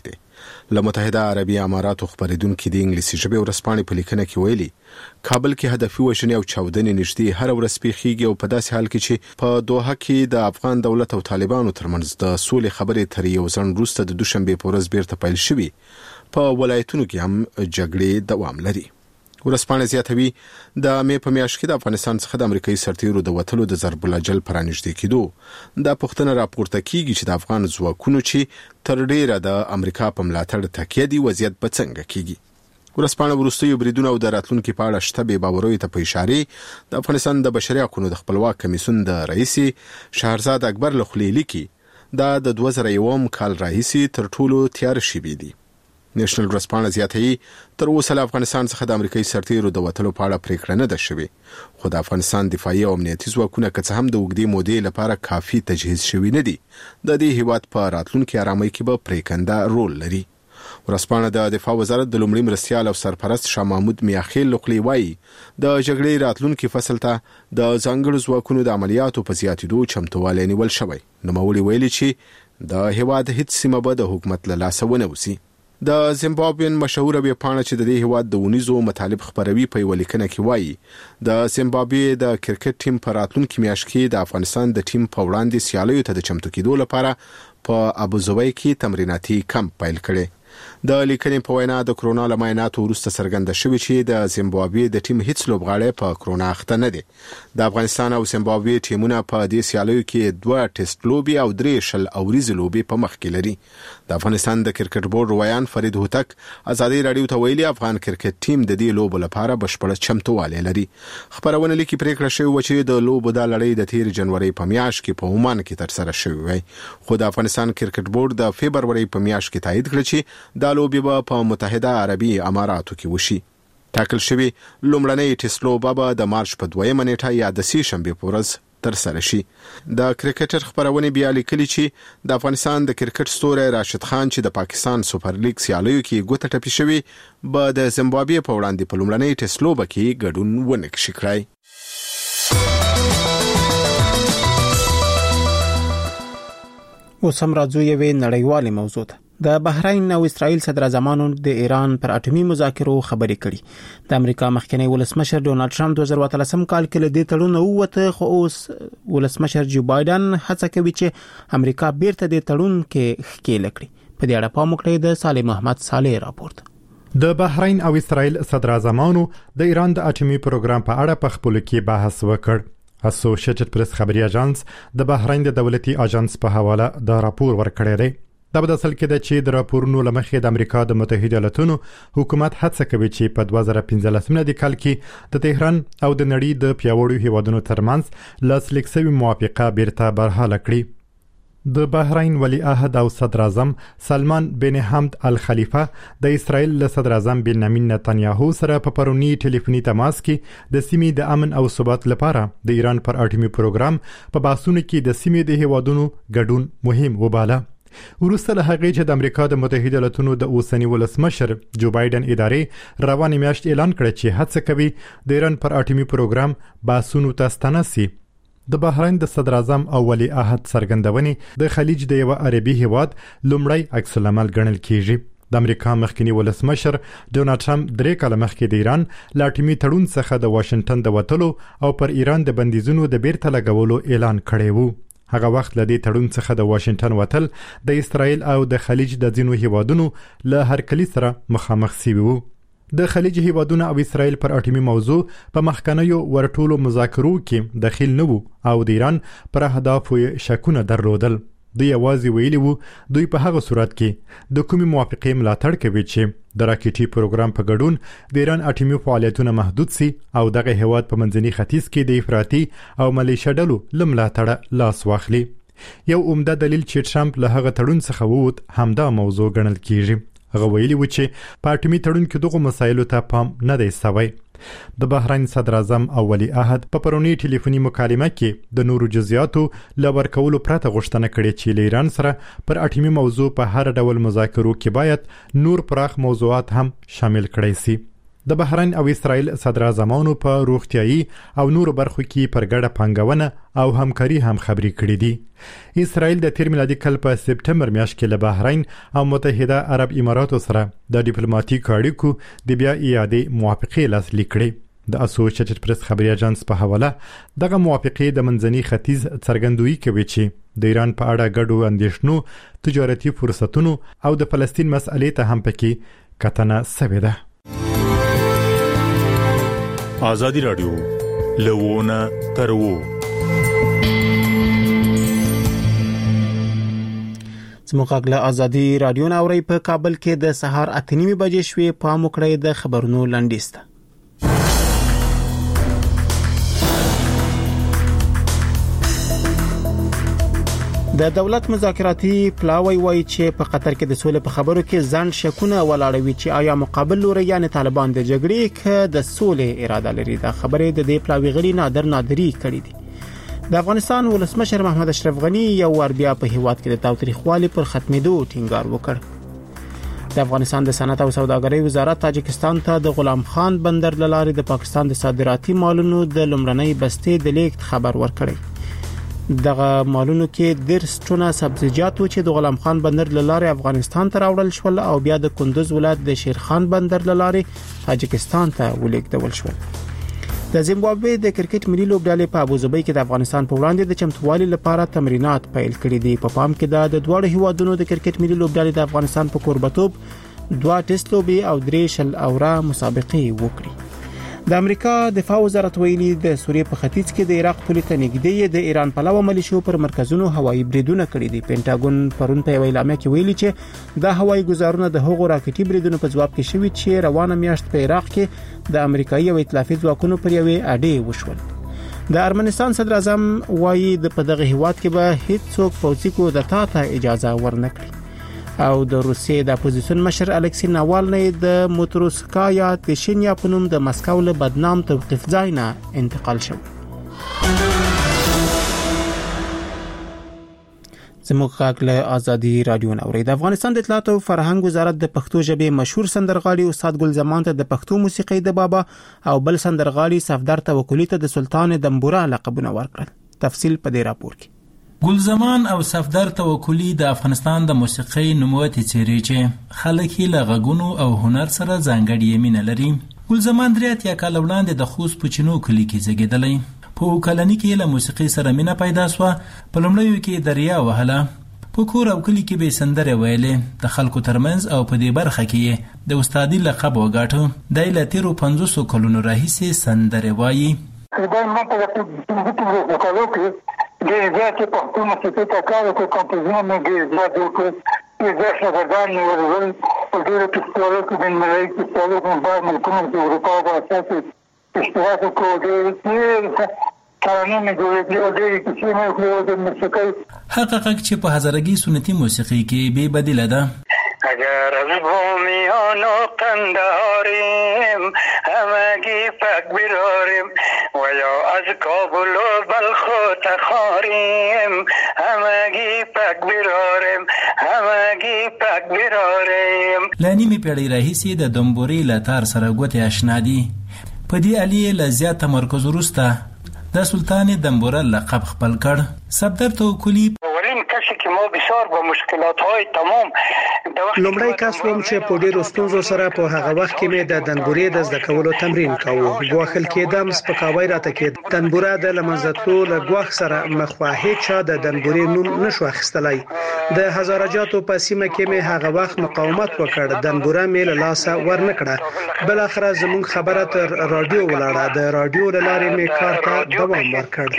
له متحده عربي اماراتو خبرېدونکو د انګلیسي ژبې ورځپاڼې په لیکنه کې ویلي کابل کې هدفي وژنې او چاودنې نږدې هر ورځ پیښیږي او په داسې حال کې چې په دوحه کې د افغان دولت او طالبانو ترمنځ د سولې خبرې تر یو ځل وروسته د دوشنبه په ورځ بیرته پیل شوې په ولایتونو کې هم جګړې دوام لري. ورځپاڼه زیاتوي د مې په میاشت کې د افغانستان څخه د امریکایي سرتیرو د وټلو د ضرب الاجل پرانیږدې کېدو د پښتنه راپورته کیږي چې د افغان ځواکونو چې تر ډیره د امریکا په ملاتړ تکیه دي وضعیت به څنګه کیږي. ورځپاڼه وروستیو بریدونو او د راتلونکو په اړه شته به باوري ته په اشاره د افغانستان د بشري حقوقو د خپلواک کمیسیون د رئیس شهرزاد اکبر لخوا لیکي دا د دوه زره یو کال راهیسي تر ټولو تیار شوی دی. نېشنل ورځپاڼه زیاتوي تر اوسه له افغانستان څخه د امریکایي سرتیرو د وټلو په اړه پریکړه نه ده شوې خو د افغانستان دفاعي او امنیتي ځواکونه که څه هم د اوږدې مودې لپاره کافي تجهیز شوي نه دي د دې هیواد په راتلونکي آرامۍ کې به پریکنده رول لري. ورځپاڼه د دفاع وزارت د لومړي مرستیال او سرپرست شاه محمود میاخیل لخوا وایي د جګړې راتلونکي فصل ته د ځانګړو ځواکونو د عملیاتو په زیاتېدو چمتووالی نیول شوی. نوموړي ویلي چې د هیواد هیڅ سیمه به د حکومت له لاسه ونه وځي. د زیمبابوین مشهوره ویبپاڼه چې د دې هیواد د ونیزو مطالب خبروي په یوه لیکنه کې وایي د زیمبابوې د کرکټ ټیم په راتلونکي میاشت کې د افغانستان د ټیم په وړاندې سیالیو ته د چمتو کېدو لپاره په ابوظبي کې تمریناتي کمپ پیل کړي. د لیکنې په وینا د کرونا له معایناتو وروسته څرګنده شوې چې د زیمبابوې د ټیم هیڅ لوبغاړی په کرونا اخته نه دی. د افغانستان او زیمبابوې ټیمونه په دې سیالیو کې دوه ټیسټ لوبي او درې شل اوریزې لوبي په مخ کې لري. د افغانستان د کرکټ بورډ روایان فرید هوتک ازادي رادیو ته ویلي افغان کرکټ ټیم د دې لوبو لپاره بشپړ چمتووالی لري. خبرونه لیکي پریکړه شوې و چې د لوبو د لړۍ د تیر جنوري په میاشت کې په عمان کې ترسره شوې وي خو د افغانستان کرکټ بورډ د فبروري په میاشت کې تایید کړ چې د لوبي به په متحده عربي اماراتو کې وشي. ټاکل شوی لومړنۍ ټیسټ لوبه به د مارچ په دویمه نیټه یا د سې شنبې په ورځ ترسره شي. د کرکټر خبرونه بیا لیکلي چې د افغانستان د کرکټ ستوری راشد خان چې د پاکستان سوپر لیګ سیالیو کې ګوته ټپي شوی به د زیمبابوې په وړاندې په لومړنۍ ټیسټ لوبه کې ګډون ونه کړي کړای. اوس هم راځو یوې نړیوالې موضوع ته. د بحرین او اسرائیل صدر اعظمانو د ایران پر اټومي مذاکرو خبرې کړي. د امریکا مخکنی ولسمشر ډونالد ټرمپ دوه زره اتلسم کال کې له دې تړون ووته خو اوس ولسمشر جو بایدن هڅه کوي چې امریکا بیرته د تړون کې ښکېل کړي. په دې اړه پام وکړئ د صالح محمد صالح راپورټ. د بحرین او اسرائیل صدر اعظمانو د ایران د اټومي پروګرام په اړه په خپل کې بحث وکړ. اسوسییټډ پریس خبري اژانس د بحرین د دولتي اژانس په حواله دا راپور ورکړی دی. دا په اصل کې د چې د راپورونو لمخې د امریکا د متحده ایالاتونو حکومت هڅه کوي چې په دوه زره پنځلسم کال کې د تهران او د نړۍ د پیاوړو هیوادونو ترمنځ لاسلیک شوی موافقه بیرته برحاله کړي. د بحرین ولی عهد او صدر اعظم سلمان بن حمد الخلیفه د اسرائیل له صدر اعظم بنیامین نتنیاهو سره په پرونی ټلیفوني تماس کې د سیمې د امن او ثبات لپاره د ایران پر اټومي پروګرام په بحثونو کې د سیمې د هیوادونو ګډون مهم وباله. وروسته له هغې چې د امریکا د متحده ایالاتونو د اوسنی ولسمشر جو بایدن ادارې روانې میاشت اعلان کړ چې هڅه کوي د ایران پر اټومي پروګرام بحثونو ته ستنه سي. د بحرین د صدر اعظم او ولی عهد څرګندونې د خلیج د یو عربي هیواد لومړی عکس العمل ګڼل کیږي. د امریکا مخکنی ولسمشر ډونالد ټرمپ درې کاله مخکې د ایران له اټومي تړون څخه د واشنگټن د وټلو او پر ایران د بندیزونو د بیرته لګولو اعلان کړی وو. هغه وخت له دې تړون څخه د واشنگټن وټل د اسرائیل او د خلیج د ځینو هیوادونو له هرکلي سره مخامخ شوي وو. د خلیج هیوادونو او اسرائیل پر اټومي موضوع په مخکنیو ورټولو مذاکرو کې دخیل نه وو او د ایران پر اهدافو شکونه درلودل. دوی یوازې ویلي وو دوی په هغه صورت کې د کومې موافقې ملاتړ کوي چې د راکټي پروګرام په ګډون د ایران اټومي فعالیتونه محدود سي او دغه هیواد په منځني ختیځ کې د افراطي او ملیشه ډلو له ملاتړه لاس واخلي. یو عمده دلیل چې ټرمپ له هغه تړون څخه ووت همدا موضوع ګڼل کیږي. هغه ویلي و چې په اټومي تړون کې دغه مسایلو ته پام نه دی شوی. د بحرین صدر اعظم او ولی عهد په پرونی ټلیفوني مکالمه کې د نورو جزئیاتو ل ورکولو پرته غوښتنه کړې چې له ایران سره پر اټومي موضوع په هر ډول مذاکرو کې باید نور پراخ موضوعات هم شامل کړي سي. د بحرین او اسرائیل صدر اعظمانو په روغتيایي او نورو برخو کې پر ګډه پنګونه او همکاري هم خبرې کړې دي. اسرائیل د تیر میلادي کال په سپټمبر میاشت کې له بحرین او متحده عرب اماراتو سره د ډیپلوماټیک اړیکو د بیا اعادې موافقې لاسلیک کړې. د اسوسییټډ پریس خبري اژانس په حواله دغه موافقې د منځني ختیځ څرګندوي کوي چې د ایران په اړه ګډو اندیشنو، تجارتي فرصتونو او د فلسطین مسئلې ته هم پکې کتنه سوې ده. آزادی رادیو لوونه ترو زموږ له آزادی رادیو ناوري په کابل کې د سهار اته نیمه بجې شوې په مکړې د خبرونو لنډیسته. د دولت مذاکراتي پلاوی وایي چې په قطر کې د سولې په خبرو کې ځان شکونه ولاړوي چې آیا مقابل لوري یعنی طالبان د جګړې کې د سولې اراده لري. دا خبره د دې پلاوی غړي نادر نادری کړې دي. د افغانستان ولسمشر محمد اشرف غنی یو ور بیا په هیواد کې د تاوتریخوالي پر ختمېدو ټینګار وکړ. د افغانستان د صنعت او سوداګرۍ وزارت تاجکستان ته د غلام خان بندر لارې د پاکستان د صادراتي مالونو د لومړنۍ بستې د لیږد خبر ورکړی. دغه مالونو کې درس ټونه سبزیجاتو چې د غلام خان بندر لارې افغانستان ته راوړل شول او بیا د کندوز ولایت د شیرخان بندر لارې تاجکستان ته ولیږدول شول. د زیمبابوې د کرکټ ملي لوبډلې په ابوظبي کې د افغانستان په وړاندې د چمتووالي لپاره تمرینات پیل کړي دي. په پام کې د دوه هیوادونو د کرکټ ملي لوبډلې د افغانستان په کوربتوب دوه ټیسټ لوبي او درې شل اوره مسابقې وکړي. د امریکا دفاع وزارت ویلي د سوریې په ختیځ کې د عراق پولې ته نږدې د ایران پلوه ملیشو پر مرکزونو هوایي بریدونه کړي دي. پینټاګون پرون په وینا کې ویلي چې د هوایي ګزارونه د هغو راکټي بریدونو په جواب کې شوي چې روانه میاشت په عراق کې د امریکایي او ائتلافي ځواکونو پر یوې اډې وشول. د ارمنستان صدر اعظم وایي د په دغه هیواد کې به هیڅ څوک پوځي کوډتا ته اجازه ورنکړي. او د روسیې د اپوزیسیون مشر الکسی ناوالنی د موتروسکایا تشینیا په نوم د مسکو له بدنام توقيف ځای نه انتقال شو. زموږ له آزادی رادیو ناوري د افغانستان د اطلاعات او فرهنګ وزارت د پښتو ژبې مشهور سندرغاړي استاد ګل زمان ته د پښتو موسیقي د بابا او بل سندرغاړي صفدر توکلی ته د سلطان دمبورا لقبونه ورکړل. تفصیل په دې راپور کې. ګلزمان او صفدر توکلی د افغانستان د موسیقۍ نوموتي څیرې چې خلک یې له غږونو او هنر سره ځانګړې مینه لري. ګلزمان درې اتیا کال وړاندې د خوست په چینو کلی کې زیږېدلی. په کلنی کې له موسیقۍ سره مینه پیدا شوه. په لومړیو کې دریا وهله. په کور او کلی کې به سندرې ویلې. د خلکو ترمنځ او په دې برخه کې د استادي لقب وګاټه. د له تیرو پنځوسو کلونو راهیسې سندرې وایي. ډېر زیاتې پښتو موسیقۍ ته کار وکړ. کمپوزونه مې ډېر زیات وکړل. ډېر زیات شاګردان مې ورغل. په ډېرو فستیوالونو کې بین‌المللي فستیوالونو کې بعض ملکونو کې اروپا په اساس اشتراک وکړو. ډېر ترانې مې جوړې کړې او ډېرې کیسې مې وکړې او د موسیقۍ هغه غږ چې په هزارګي سنتي موسیقۍ کې بې بدیله ده. اگر از بومیان و قندهاریم همگی فک براریم و یا از کابل و بلخ و تخاریم همگی فک براریم همگی فک براریم. لانیمې پیړۍ راهیسې د دمبوري لاتار سره ګوتې آشنا دي. په دې الیې له زیات تمرکز وروسته د سلطان دمبورا لقب خپل کړ. صفدر توکلی کسی که ما بسیار با مشکلات های تمام لومړی کس وم چې په ډېرو ستونزو سره په هغه وخت کې مې د دنبورې د زده کولو تمرین کاوه. ګواښل کېدم، سپکاوی راته کېد. دنبوره د له منځه تلو له ګواښ سره مخ وه. هېڅ چا د دنبورې نوم نشو اخیستلی. د هزارجاتو په سیمه کې مې هغه وخت مقاومت وکړ. دنبوره مې له لاسه ورنه کړه. بالاخره زموږ خبره تر رادیو ولاړه. د رادیو له لارې مې کار ته دوام ورکړ.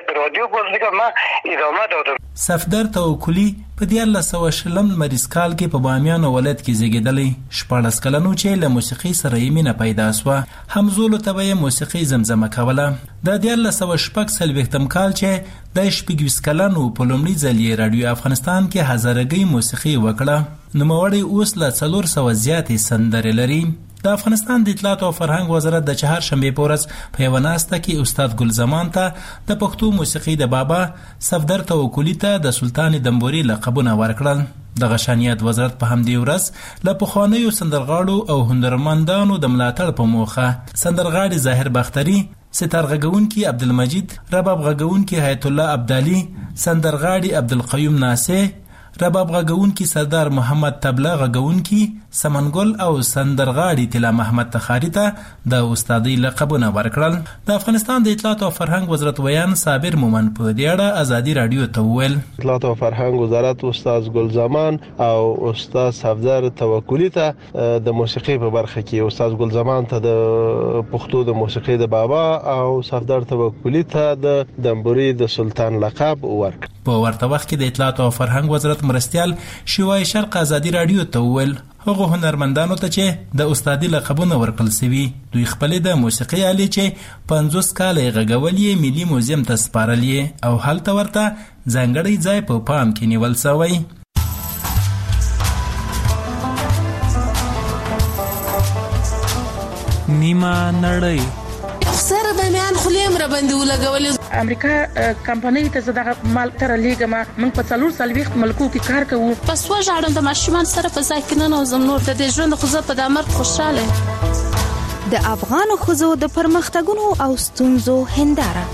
صفدر توکلی په دیارلس سوه شلم لمریز کال کې په بامیان ولایت کې زیږېدلی. شپاړس کلنو چې له موسیقۍ سره یې مینه پیدا شوه. همزولو ته به یې موسیقۍ زمزمه کوله. د دیارلس سوه شپږ څلوېښتم کال چې د شپږویشت کلنو په لومړي ځل یې راډیو افغانستان کې هزارګۍ موسیقۍ وکړه. نوموړی اوس له څلور سوه زیاتې سندرې لري. د افغانستان د اطلاعات او فرهنګ وزارت د چهارشنبه په ورځ په یو ناسته کې استاد ګل زمان ته د پښتو موسیقي د بابا صفدر توکلی ته د سلطان دمبوري لقبونه ورکړل. د غشانیت وزارت په همدې ورځ له پخوانیو سندرغاړو او هنرمندانو د ملاتړ په موخه سندرغاړي ظاهر بختري، ستار غږونکي عبدالمجید، رباب غږونکي حیات الله عبدالي، سندرغاړي عبدالقیوم ناصر، رباب غږونکي سردار محمد تبله غږونکي سمنګل او سندرغاړي طلا محمد تخاری ته د استادۍ لقبونه ورکړل. د افغانستان د اطلاعات او فرهنګ وزارت ویان صابر مومن په دې اړه ازادي رادیو ته وویل اطلاعات او فرهنګ وزارت استاد ګل زمان او استاد صفدر توکلی ته د موسیقي په برخه کې استاد ګل زمان ته د پښتو د موسیقي د بابا او صفدر توکلی ته د دمبوري د سلطان لقب ورکړ. په ورته وخت کې د اطلاعات او فرهنګ وزارت مرستيال شیوای شرق ازادي رادیو ته وویل هغه هنرمندانو ته چې د استادي لقبونه ورکړل شوي دوی خپل د موسیقي آلې چې پنځوس کاله غږولې ملي موزیم ته سپارلې او هلته ورته ځانګړی ځای په پام کې نیول شوی. نیمه نړۍ سره د میان خلیم را باندې ولګولې. امریکا کمپنۍ ته زداغه مال تر لیګما موږ په څلور سلويخت ملکو کې کار کوو. پس و ژړم د ماشومان سره په ځای کې نه نوزم نور د ژوند خو زه په دمر خوشاله. د افغان خزو د پرمختګونو او ستونزو هنداره.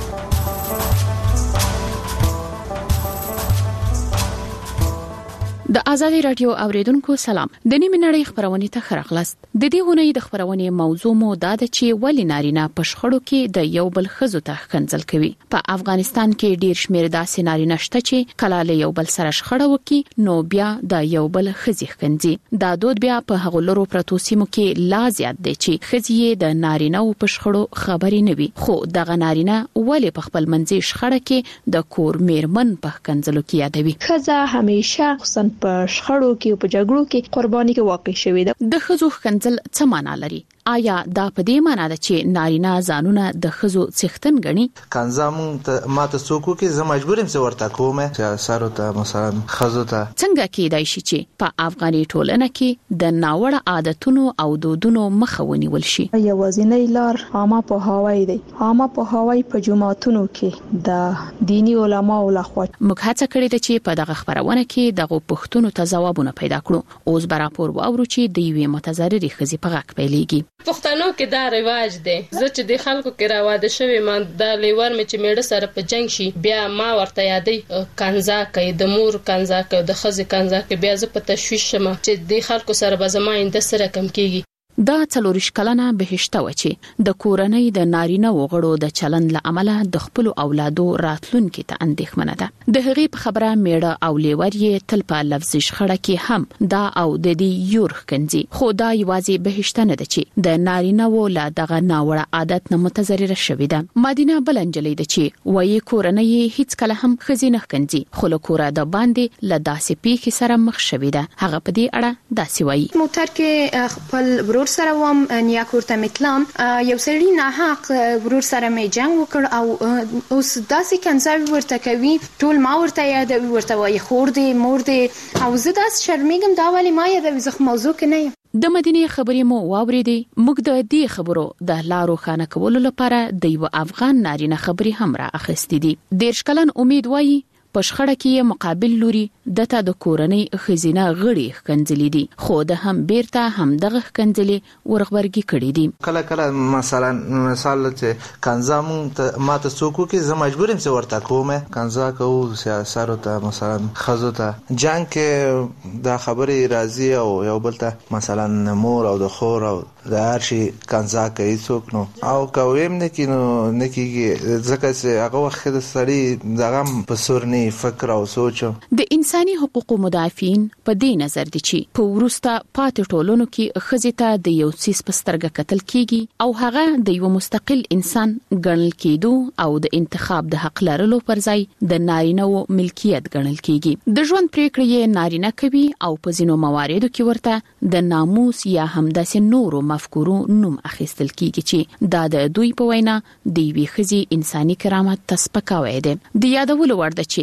د آزادي رادیو اوریدونکو سلام. د نیمه نړۍ خبرونه ته خرغلاست. د دې غونې د خبرونه موضوع مو دا ده چې ولې نارینه په شخړو کې د یو بل خزو ته خنځل کوي. په افغانستان کې ډیر شمیر داسې نارینه شته چې کله له یو بل سره شخړه وکړي نو بیا د یو بل خزي خنځي. دا دود بیا په هغو لرو پروتو سیمو کې لا زیات دی چې خزي د نارینه په شخړو خبرې نه وي. خو دغه نارینه ولې په خپل منځي شخړه کې د کور میرمن په خنځلو کې یادوي. خزه همیشه خصن په شخړو کې او په جګړو کې قرباني کې واقع شوې ده. د خزو خنځل څه معنا لري؟ آیا دا په دې معنی ده چې نارینه ځانونه د خزو څښتن غني؟ کنځم ته ماته څوک کې زه مجبورم چې ورته کومه چې سارو ته مثلا خزو ته څنګه کېدای شي چې په افغاني ټولنه کې د ناوړه عادتونو او دودونو مخه ونیول شي؟ یوازینۍ لار عامه په هوای دی. عامه په هوای په جماعتونو کې د دینی علماو لخوا موږ هڅه کړې ده چې په دغه خبرونه کې دغه پوښتنو ته ځوابونه پیدا کړو. اوس براپور واورو چې د یوې متضررې خزي په غږ پیلېږي. پښتنو کې دا رواج دی. زه چې د خلکو کې راواده شوی من د لیور مې چې میړه سره په جنگ شي بیا ما ورته یادې کنزا کوي د مور کنزا کوي د خزي کنزا کوي بیا زه په تشویش شم چې د خلکو سره به زما اند سره کم کیږي. دا څلورش کلنه بهشته و چې د کورنۍ د نارینه وغړو د چلند لامل د خپل اولادو راتلونکو ته اندېښمنه ده. د هغې په خبره میړه او لیور یې تل په لفظي شخړه کې هم دا او د دې یور کنځي. خو دا یوازې بهشته نه ده چې د نارینه و لا دغه ناوړه عادت نه متضرره شوې ده. مدینه بلنجلې ده چې وایي کورنۍ هیڅ کله هم خزینه کنځي خو له کوره د باندې له داسې پیښې سره مخ شوې ده. هغه په دې اړه داسې وایي موټر کې خپل سره وم نیا کوړه متلام یو سړی نه حق ورور سره مې جنگ وکړ او اوس داسې کنځاوي ورته کوي ټول ما ورته یادوي ورته وایي خور دې مور دې او زه داس شرمېږم دا ولې ما یادوي زه موضوع کې نه یم. د مدینه خبرې مو واورېدې. موږ د دې خبرو د لارو خانه کولو لپاره د یو افغان نارینه خبري هم را اخستې دي. دیرش کلن امید وایي په شخړه کې مقابل لوري دته د کورنۍ خزینه غړي خنځلې دي خو د هم بیرته هم دغه خنځلې ورغبرګي کړې دي. کله کله مثلا مثال چې کنځم ته ماته څوک کې زه مجبورم چې ورته کومه کنځا کوو سیاسارو ته مثلا خزو ته جنگ کې دا خبرې راځي او یو بل ته مثلا مور او د خور او د هر شي کنځا کوي څوک نو او کویم نه کینو نه کیږي ځکه چې هغه وخت د سړی دغه په سورني فکر او سوچ. د انساني حقوقو مدافعین په دې نظر دي چې په ورسته پاتې ټولنو کې خزې ته د یو سیس په سترګه کتل کیږي او هغه د یو مستقل انسان ګڼل کېدو او د انتخاب د حق لرلو پر ځای د نارینه و ملکیت ګڼل کیږي. د ژوند پریکړې یې نارینه کوي او په ځینو مواردو کې ورته د ناموس یا هم داسې نورو مفکورو نوم اخیستل کیږي چې دا د دوی په وینا د یوې خزې انساني کرامت ته سپکاوی دی. د یادولو وړ ده چې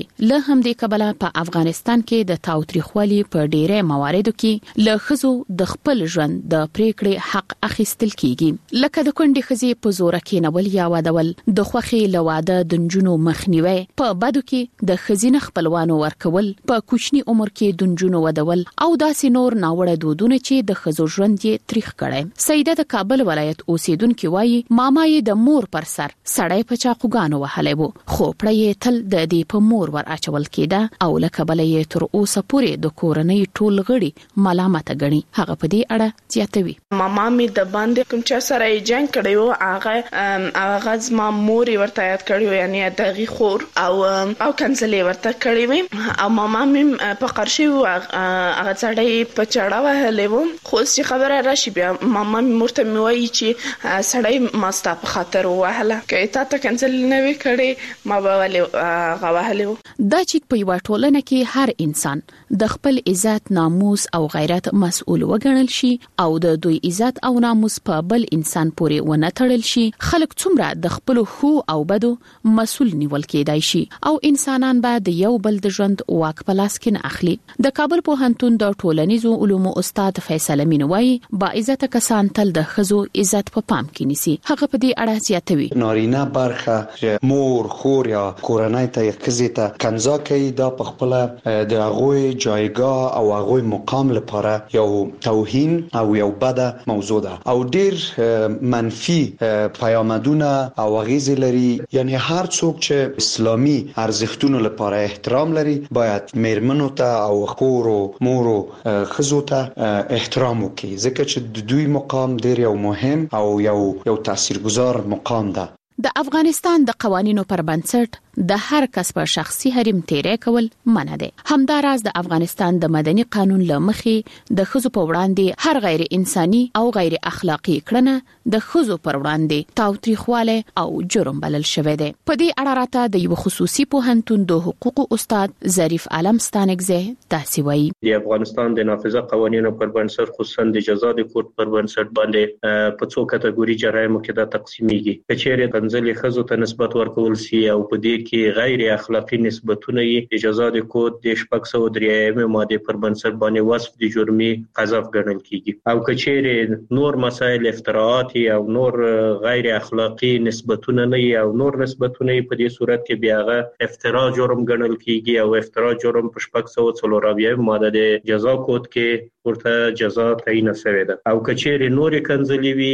له همدې کبله په افغانستان کې د تاوتریخوالي په ډیره مواردو کې له خزو د خپل ژوند د پریکړې حق اخیستل کیږي، لکه د کونډې خزې په زور کې نول یا وادول، د خوخي لواده د نجونو مخنیوي، په بدو کې د خزینه خپلوانو ورکول، په کوچني عمر کې د نجونو ودول او داسې نور ناوړه دودونه چې د خزو ژوند یې تریخ کړي. سیده د کابل ولایت اوسیدونکو وایي ماما یې د مور پر سر سړی په چاقوګانو وهلی وو، خو پړه یې تل د دې په مور ور اچول کېده او له کبله یې تر اوسه پورې د کورنۍ ټول غړي ملامت غني. هغه په دې اړه زیاتوي. ماما می د باندې کوم چې سره یې جنگ کړی وو، هغه هغه زما مور ورته یاد کړی وو، یعنی دغه خور او او کنسلې ورته کړی وي او ماما می په قرشي وو، هغه سړی په چړه وهلی وو. خو چې خبره راشي بیا ماما مرته مې وایي چې سړی ما ستا په خاطر وهله، که تا ته کنسل نه وي کړی ما به ولې هغه وهلی وو. دا چې په یوه ټولنه کې هر انسان د خپل عزت، ناموس او غیرت مسؤل وګڼل شي او د دوی عزت او ناموس په بل انسان پورې ونه تړل شي، خلک څومره د خپل خو او بدو مسؤل نیول کېدای شي او انسانان به د یو بل د ژوند واک په لاس کې نه اخلي. د کابل پوهنتون د ټولنیزو علومو استاد فیصل امین وایي با عزت کسان تل د خزو عزت په پا پام کې نیسي. هغه په دې اړه زیاتوي. نارینه برخه مور، خور یا کورنۍ ته خزې ته کنځا کوي، دا په خپل د هغوی جایګاه او هغوی مقام لپاره یو توهین او یو بده موضوع ده او ډیر منفي پیامدونه او اغیزې لري. یعنی هر څوک چې اسلامي ارزښتونو لپاره احترام لري باید میرمنو ته او خور او مور او خزو ته احترام وکړي، ځکه چې د دوی مقام ډیر یو مهم او یو یو تاثیرگذار مقام ده. د افغانستان د قوانینو پر بنسټ د هر کس په شخصي حریم تیرې کول منع دي. همداراز د افغانستان د مدني قانون لمخې د خزو په وړاندې هر غیر انساني او غیر اخلاقی کړنه د خزو پر وړاندې تاوتریخواله او جرم بلل شوی دی. په دې اړه راته د یو خصوصي پوهنتون د حقوقو استاد ظریف عالم ستانکزه تاسو وایي. د افغانستان د نافذه قوانینو پر بنسټ خصوصا د جزا د کوډ پر بنسټ باندې په څو کټګوري جرایمو کې دا تقسیمیږي. کچېره کنځلې خزو ته نسبت ورکول سي او په دې کې غیر اخلاقی نسبتونه یې جزا د کوډ د شپږ سوه درېیمې ماده پر بنسټ باندې وصف د جرمي قذف ګڼل کیږي او کچېره نور مسائل افتراءات او نور غیر اخلاقی نسبتونه نه او نور نسبتونه په دې صورت کې بیا غا افتراء جرم ګڼل کیږي او افتراء جرم په شپږ سوه څلورمه ماده د جزا کوډ کې ورته جزا تعیین شوې ده او کچېره نور کنځلې وي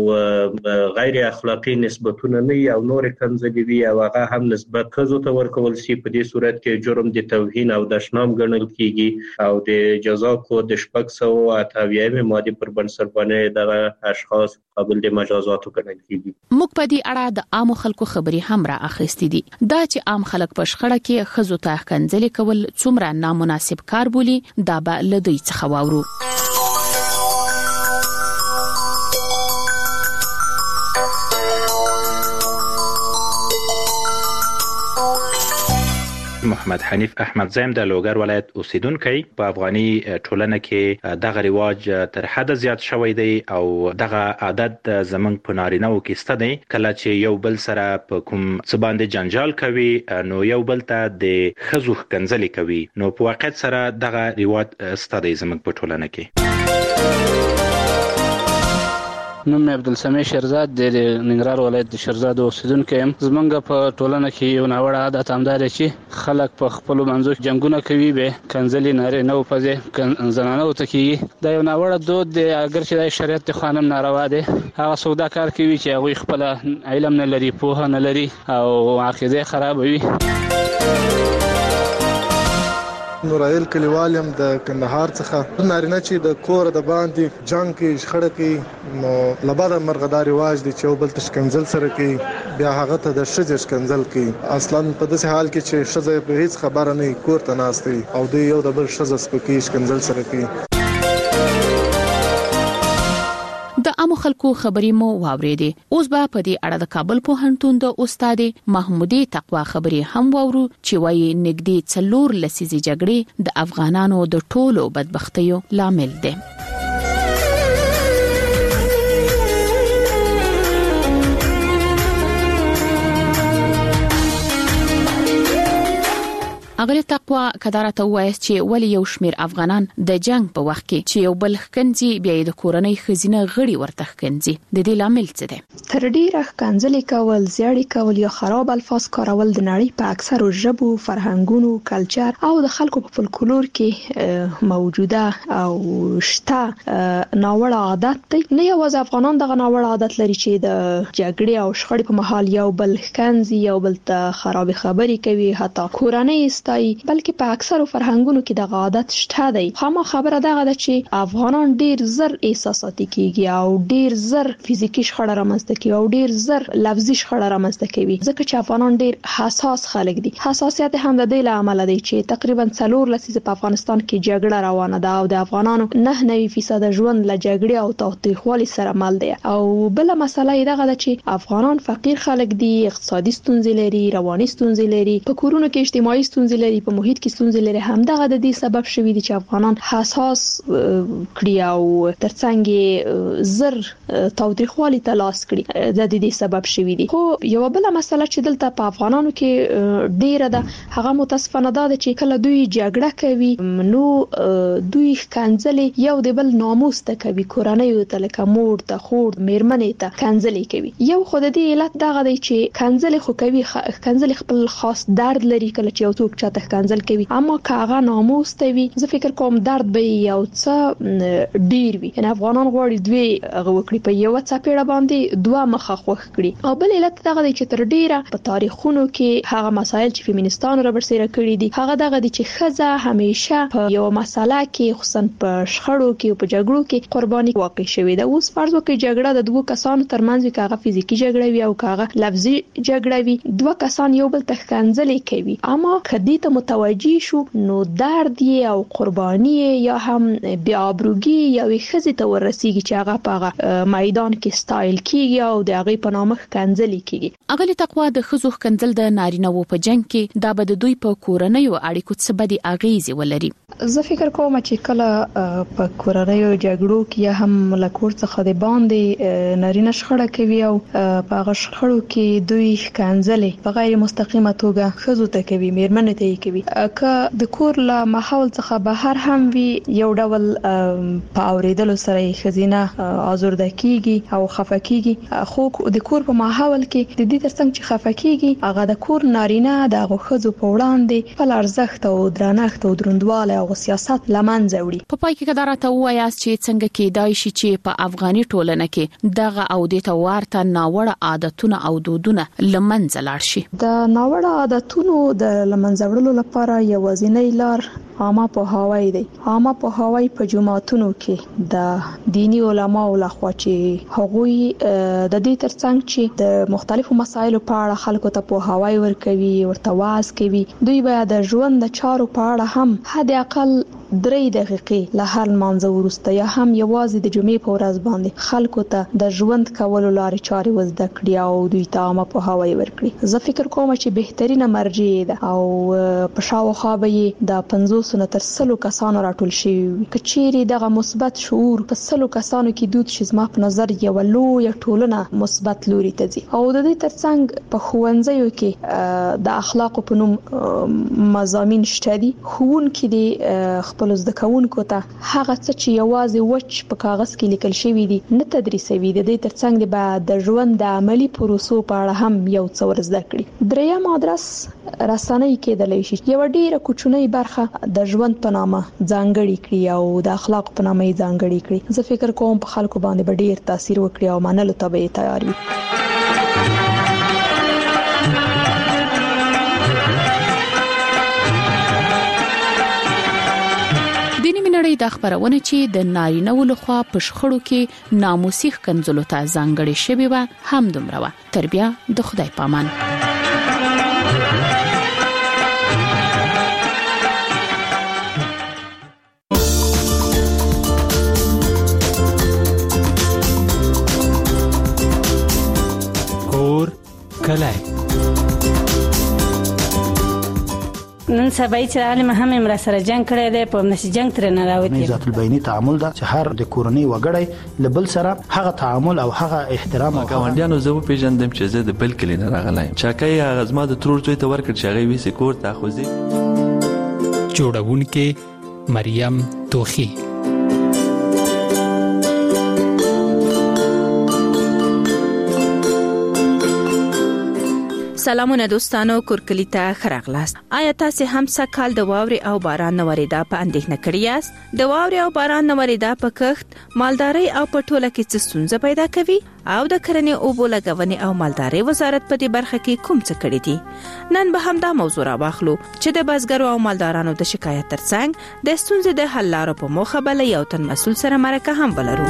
او غیر اخلاقی نسبتونه نه او نور کنځلې وي او هغه هم نسبت خزو ته ورکول شي، په دې صورت کې جرم د توهین او د شنام ګڼل کیږي او د جزا کوډ د شپږ سوه اتاویمې ماده پر بنسټ باندې دغه اشخاص قابل د مجازاتو ګڼل کیږي. موږ په دې اړه د عام خلکو خبري هم را اخیستې دي. دا چې عام خلک په شخړه کې خزو ته کنځلې کول څومره نامناسب کار بولي دا به له دوی څخه واورو. محمد حنیف احمد زیم د لوګر ولایت اوسیدونکی. په افغاني ټولنه کې دغه رواج تر حد زیات شوی دی او دغه عادت زمنګ په نارینه‌و کې ست دی. کله چې یو بل سره په کوم څه باندې جنجال کوي نو یو بل ته د خزو کنځلې کوي، نو په واقعیت سره دغه رواج ست دی زمنګ په ټولنه کې. نوم مې عبدالسمیع شیرزاد د ننګرهار ولایت د شیرزاد اوسیدونکی یم. زمونږ په ټولنه کې یو ناوړه عادت همدا دی چې خلک په خپلو منځو کې جنګونه کوي، به کنځلې نارینه‌و په ځای زنانهو ته کېږي. دا یو ناوړه دود دی، اگر چې د شریعت د خوا هم ناروا دی. هغه څوک دا کار کوي چې هغوی خپله علم نه لري، پوهه نه لري او عقیده خرابوي. نورایل کلیوال یم د کندهار څخه. نارینه چې د کور د باندې جنگ کې شخړه کوي نو لباده مرغدار رواج دی چې یو بل تشکنځل سره کوي، بیا هغه ته د ښځې شکنځل کوي. اصلا په داسې حال کې چې ښځه په هیڅ خبره نه کور ته ناست وي او دوی یو د بل ښځه سپکوي، شکنځل سره کوي. د عامو خلکو خبرې مو واورېدې. اوس به په دې اړه د کابل پوهنتون د استاد محمودي تقوا خبرې هم واورو چې وايي نږدې څلور لسیزې جګړې د افغانانو د ټولو بدبختیو لامل دي. اغلی تقوا کدارته وایي چې ولی یو شمیر افغانان د جنگ په وخت کې چې یو بل ښکنځي بیا د کورنۍ خزینه غړي ورته ښکنځي د دې لامل څه دی؟ تر ډیره ښکنځلې کول، زیاړې کول یا خراب الفاظ کارول د نړۍ په اکثرو ژبو، فرهنګونو، کلچر او د خلکو په فولکلور کې موجوده او شته ناوړه عادت دی. نه یوازې افغانان دغه ناوړه عادت لري چې د جګړې او شخړې په مهال یو بل ښکنځي، یو بل ته خراب خبرې کوي، حتی کورنۍ استایي، بلکې په اکثرو فرهنګونو کې دغه عادت شته دی. خامہ خبره دغه ده چې افغانان ډیر زر احساساتي کیږي او ډیر زر فزیکی شخړه رامنځته کوي او ډیر زر لفظي شخړه رامنځته کوي، ځکه چې افغانان ډیر حساس خلک دي. حساسیت هم د دې له امله دی چې تقریبا څلور لسیزه په افغانستان کې جګړه روانه ده او د افغانانو نه نوي فیصد ژوند له جګړې او تاوتریخوالي سره مل دی. او بل مسله یې دغه ده چې افغانان فقیر خلک دي، اقتصادي ستونزې لري، رواني ستونزې لري، په کورونو کې اجتماعي ستونزې لري، په محیط کې ستونزې لري. هم دغه د دې سبب شوی دی چې افغانان حساس کړي او ترڅنګ زر تاوتریخوالي ته لاس کړي، د دې سبب شوی دی. خو یو بل مسله چې دلته په افغانانو کې ډیره ده هغه متاسفانه ده چې کله دوی جګړه کوي نو دوی ښکنځلې یو د بل ناموس ته کوي، کورنۍ ته لکه مور ته، خور، میرمنې ته ښکنځلې کوي. یو خو د دې علت دغه دی چې ښکنځلې خو کوي، ښکنځلې خپل خاص درد لري کله چې یو څوک چاته ښکنځل کوي، اما که هغه ناموس ته وي زه فکر کوم درد به یو څه ډیر وي. یعنی افغانان غواړي دوی هغه وکړي په یو څاپېړه باندې دوه مخه خوښ کړي. او بل علت دغه دی چې تر ډیره په تاریخونو کې هغه مسایل چې فیمینیستانو را برسېره کړي دي هغه دغه دی چې ښځه همیشه په یو مسله کې خصوصا په شخړو کې او په جګړو کې قرباني واقع شوې ده. اوس فرض وکړئ جګړه د دوه کسانو ترمنځ وي، که هغه فزیکی جګړه وي او که هغه لفظي جګړه وي، دوه کسان یو بل ته ښکنځلې کوي، اما کدی ته متوجي شو نو درد یې او قرباني یا هم بیا ابروګي یا ښځې ته ورسیږي چې هغه په میدان کې سټایل کیږي او د هغه په نامه ښکنځلې کیږي. اغلی تقوا د ښځو ښکنځل د نارینه‌وو په جنگ کې دا به د دوی په کورنیو اړیکو څه بدې اغیزې ولري؟ زه فکر کوم چې کله په کورنیو جګړو کې یا هم لکور څخه د باندې نارینه شخړه کوي او په هغه شخړو کې دوی ښکنځلې په غیر مستقیمه توګه ښځو ته کوي، میرمنې ته کوي، که د کور له ماحول څخه بهر هم وي یو ډول په اوریدلو سره ښځینه آزرده کیږي او خفه کیږي. خو د کور په ماحول کې د دې ترڅنګ چې خفه کیږي هغه د کور نارینه د ښځو په وړاندې په ارزښت او درنښت او دروندواله او سیاست لمنځه وړي. په پای کې کدارته وایاست چې څنګه کېدای شي چې په افغاني ټولنه کې دغه او د توارته ناوړه عادتونه او دودونه لمنځه لاړ شي؟ د ناوړه عادتونو د لمنځه وړلو لپاره یوازینی لار عامه پوهاوی دی. عامه پوهاوی په جماعتونو کې د دینی علماو لخوا چې هغوی د دې ترڅنګ چې د مختلفو مسایلو په اړه خلکو ته پوهاوی ورکوي، ورته واعظ کوي، دوی باید د ژوند د چارو په اړه هم حد اقل درې دقیقې له هر مانځه وروسته یا هم یوازې د جمعې په ورځ باندې خلکو ته د ژوند کولو لارې چارې وزده کړي او دوی ته عامه پوهاوی ورکړي. زه فکر کوم چې بهترینه مرجع ده او په شاوخوا به د پنځوس نه تر سلو کسانو راټول شي. کچېری دغه مثبت شعور په سلو کسانو کې دود شي زما په نظر یو لویه ټولنه مثبت لوري ته ځي. او د دې ترڅنګ په ښوونځیو کې د اخلاق په نوم مضامین شته دي. ښوونکي دي خپل زده کوونکو ته هغه څه چې یوازې وچ په کاغذ کې لیکل شوی دي نه تدریسوي، د دې ترڅنګ د ژوند د عملی پروسو په اړه هم یو څه ورزده کړي. دریم ادرس رسنۍ کېدلی شي یو ډیره کوچنۍ برخه د ژوند په نامه ځانګړي کړي او د اخلاق په نامه یې ځانګړي کړي. زه فکر کوم په خلکو باندې به ډیر تاثیر وکړي او منلو ته به تیار وي. نړۍ د خبرونه چې د نارینه‌و لخوا په شخړو کې ناموسي ښکنځلو ته ځانګړې شوې و هم دومره و. تر بیا د خدای پامان. کور کلی نن سبا چې عالم هم امر سره جنگ کړی دی په نشي جنگ تر نه راوتی. ذات البینی تعامل دا چې هر د کورنۍ وګړی لبل سره هغه تعامل او هغه احترام او ګاونډیانو زه په پیژندم چې زه د بل کلی نه راغلی چاکای هغه زما د ترور څوی ته ورکړ چې هغه وی سکور ته خوځي. جوړونکې مریم توخی. سلامونه دوستانو، کورکلی ته خراغلاست. آیا تاسو هم سکهال د واوري او باران نوریدا په اندېښنه کړی یاست؟ د واوري او باران نوریدا په کښت، مالداري او پټوله کې څه ستونزه پیدا کوي؟ او د کرنې اوبو لګونې او مالداري وزارت په دې برخه کې کوم څه کړی دي؟ نن به هم دا موضوع راواخلو چې د بزګرو او مالدارانو د شکایت ترڅنګ د ستونزې د حل لارو په موخه بل یو تن مسؤل سره مرکه هم ولرو.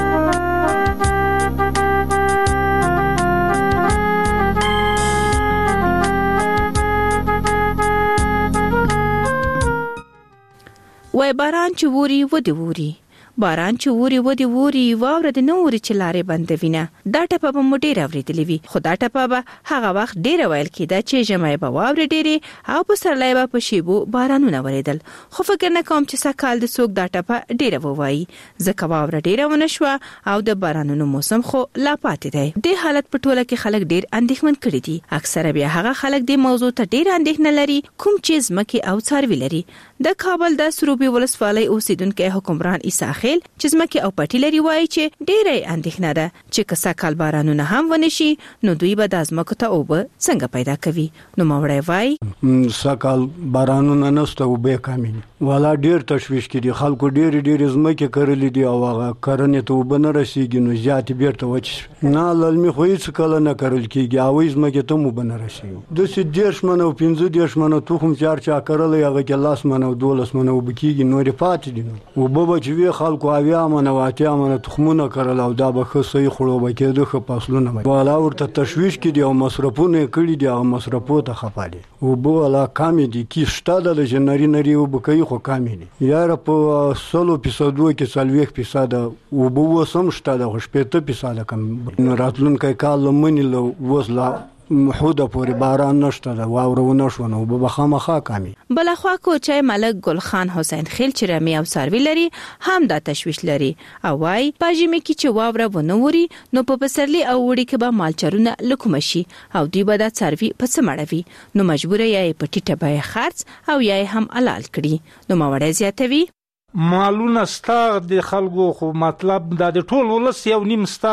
وای باران چې ووري ودی ووري باران چې ووري ودی ووري واوره د نوري چې لارې بندوینه. دا ټپه به مو ډېر اوریدلې وي، خو دا ټپه به هغه وخت ډېر ویل کېده چې ژمی به واورې ډېرې او پسرلی به په شیبو بارانونه وریدل. خو فکر نه کوم چې سږ کال د څوک دا ټپه ډېره ووایي، ځکه واوره ډېره ونه شوه او د بارانونو موسم خو لا پاتې دی. دې حالت په ټوله کې خلک ډېر اندېښمن کړي دي. اکثره بیا هغه خلک دې موضوع ته ډېر اندېښنه لري کوم چې ځمکې او څاروي لري. د کابل د سروبي ولسوالۍ اوسیدونکو حکمران عیسی خیل چې ځمکې او پټي لري وایي چې ډېرې اندېښنه ده چې که سږ کال بارانونه هم ونه شي نو دوی به د ځمکو ته اوبه څنګه پیدا کوي. نو موري وایي سږ کال بارانونه نشته، اوبه کمې والا ډېر تشویش کړي، خلکو ډېر ډېر ځمکې کرلې دي او هغه کرنې ته اوبه نه رسیږي نو زیات بیرته وچ نه للمي خو هیڅ کله نه کرل کیږي او ځمکې ته اوبه نه رسیږي. د سې دیش منو پنځه دیش منو تخم چار چا کرلې هغه کې لاس منو دولس منو اوبه کیږي نورې پاتې دي. نو اوبه به چې وي خلکو اویا منو اتیا منو تخمونه کرل او دا به ښه صحیح خړو به کېده ښه فصلونه به والا ورته تشویش کړي او مصرفونه کړي دي او مصرفو ته خپه دي. اوبه والا کمې دي کې شته د جنري نری اوبه کوي خو کمې دي. یاره په سلو فیصدو کې څلوېښت فیصده اوبه اوس هم شته د شپېته فیصده کم. نو راتلونکی کال لمنې له اوس لا محوده پورې باران نشته ده، واوره ونه شوه نو اوبه به خامخا کمې. بلخوا کوچی ملک ګل خان حسین خیل چې رمې او څاروي لري هم دا تشویش لري او وایي په ژمي کې چې واوره ونه وري نو په پسرلي او وړي کې به مالچرونه له کومه شي او دوی به دا څاروي په څه مړوي نو مجبوره یا یې په ټیټه بیه خرڅ او یا یې هم حلال کړي. نو ماوړی زیاتوي مالونه ستا د خلکو خو مطلب دا د ټول ولس یو نیم ستا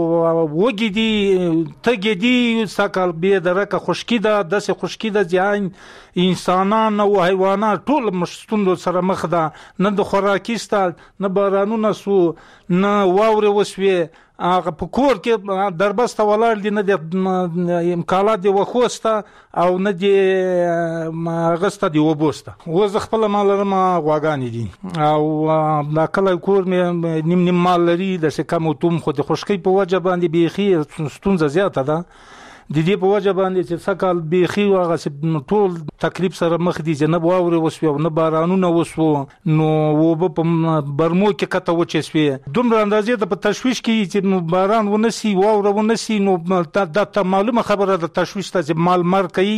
وګي دي تګي دي ساکل به درکه خشکی ده داسې خشکی ده ځان انسانان او حیوانات ټول مشتوند سره مخ ده، نه د خوراکي ستا نه بارانونه سو نه واوره وسوي هغه په کور کې دربسته ولاړ دي، نه د امکانات دی وخوسته او نه دی غسته دی وبوسته. وز خپل مال لرم غواګانی دي او دا کله کور مې نیم نیم مال لري د څه کم توم خو د خوشکی په وجه باندې بیخي ستونزه زیاته ده. د دې په وجه باندې چې سکهال بیخي هغه ټول تکلیف سره مخ دي چې نه واورې وسوي او نه بارانونه وسو نو وبه په برمو کې کته وچسوي. دومره اندازې ته په تشویش کې چې باران ونسي واوره ونسي نو دا معلومه خبره ده تشویش ته چې مال مر کوي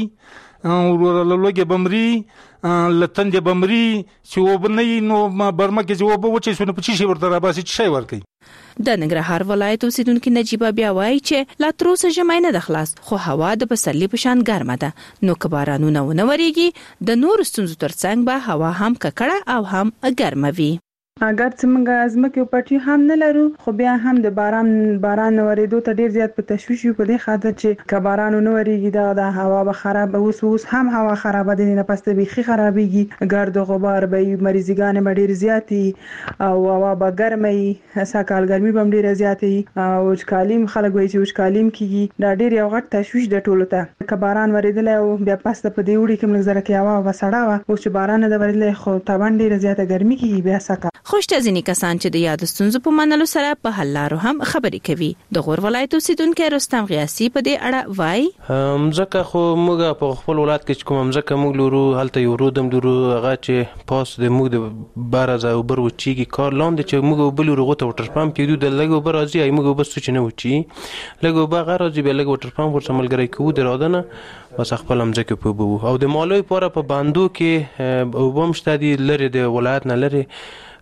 لوګي بمري لتند بمري چې وبني نو برمه کې چې وبه وچسوي نو په چی شي ورته راباسي چې شي ورکي. د ننګرهار ولایت اوسیدونکو نجیبه بیا وایي چې لا تر اوسه ژمی نه د خلاص خو هوا د پسرلي په شان ګرمه ده نو که بارانونه ونه وریږي د نور ستونزو ترڅنګ به هوا هم ککړه او هم ګرمه وي. اگر څنګه ځمکې او پټي هم نه لرو خو بیا هم د باران باران ورېدو ته ډیر زیات په تشویش یو په دې خاطر چې که باران نه ورېږي دا د هوا به خراب اوس اوس هم هوا خراب دي نه پسته بيخي خرابېږي ګرد او غبار به مریضګان به ډیر زیاتی او هوا به ګرمي ساکال ګرمي به ډیر زیاتی او چکالیم خلک وایي چې چکالیم کیږي دا ډیر یو غټ تشویش د ټولو ته. که باران ورېدل او بیا پسته په دې وړي کې موږ زره کې هوا وسړا وا او چې باران نه ورېدل خو تابان ډیر زیاته ګرمي کیږي بیا ساکال خوشته ځینې کسان چې د یاد ستونزو په منلو سره په حل لارو هم خبرې کوي. د غور ولایت اوسیدونکو رستم غیاسي په دې اړه وایي مزکه خو موږ په خپل ولایت کې کوم مزکه موږ لورو هلته یو رودم لورو هغه چې پاس د موږ د بارزه او بر وچیږي کار لاندې چې موږ بل لورو ته وټر پمپ پیډو د لګو بر راځي ای موږ بس چې نه وچی لګو به غره راځي به لګو وټر پمپ ورته ملګری کوو درادنه بس خپل مزکه په بو او د مالوي پوره په باندو کې وبم شته دي لري د ولایت نه لري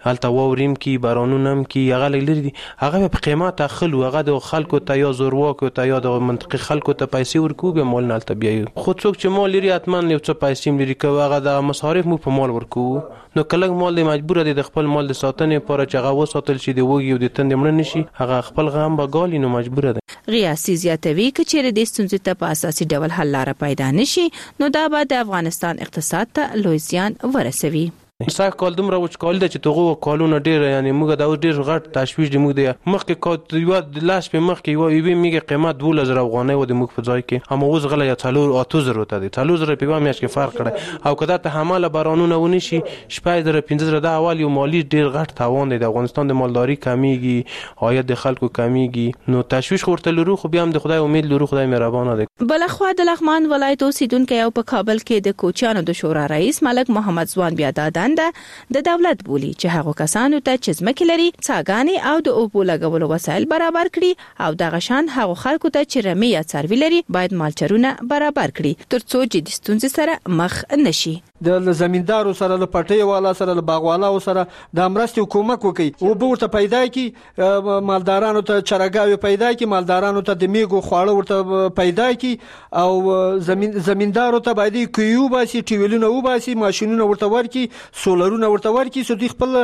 هلته ووریم کی بارانونم کی هغه لري دي هغه په قیمت اخلو هغه د خلکو ته یا زورواکو ته یا د منطقي خلکو ته پیسې ورکو به مال نه تل بیا خو څوک چې مال لري اتمن یو څه پیسې لري کوي هغه د مصارف مو په مال ورکو نو کله مال د مجبور دي د خپل مال د ساتنې لپاره چې هغه وساتل شي د وګي او د تند مړ نشي هغه خپل غم بغالي نو مجبور دي غیاسي زیاتوي کچېره د ستونزې ته په اساسي ډول حل لاره پیدا نشي نو دا به د افغانستان اقتصاد ته لوی زیان ورسوي سا کال دومره وچکال ده چې توغه کالونه ډیر یعنی موږ دا ډیر غټ تشویش دی موږ د مخکې کات یو د لاس په مخکې یو یو میګه قیمت دوه زره افغانۍ و د موږ په ځای کې هم اوس غلا یا څلور اته زره ته دي څلور زره په میاشت کې فرق کړي او کدا ته حمله بارانونه ونی شي شپږ زره پنځه زره د اول یو مالی ډیر غټ تاوان دی د افغانستان د مالداري کمیږي عاید د خلکو کمیږي نو تشویش ورته لرو خو بیا هم د خدای امید لرو خدای مهربانه دی بلخوا د لغمان ولایت اوسیدونکو یو په کابل کې د کوچیانو د شورا رئیس ملک محمد ځوان بیا دادنده د دولت بولی چې هغه کسانو ته چې ځمکې لري څاګانې او د اوبو لګولو وسایل برابر کړي او د غشان هغه خلکو ته چې رمې یا څاروي لري باید مالچرونه برابر کړي ترڅو چې د ستونزې سره مخ نشي د زمیندارو سره له پټي والا سره له باغوالو سره د امرستي حکومت کوي او به ورته پیدا کی مالدارانو ته چرګاوي پیدا کی مالدارانو ته د میګو خواړه ورته پیدا کی او زمين زمیندارو ته باید کیو باسي ټیولونه و باسي ماشينونه ورته ورکی سولرونه ورته ورکی سو د خپل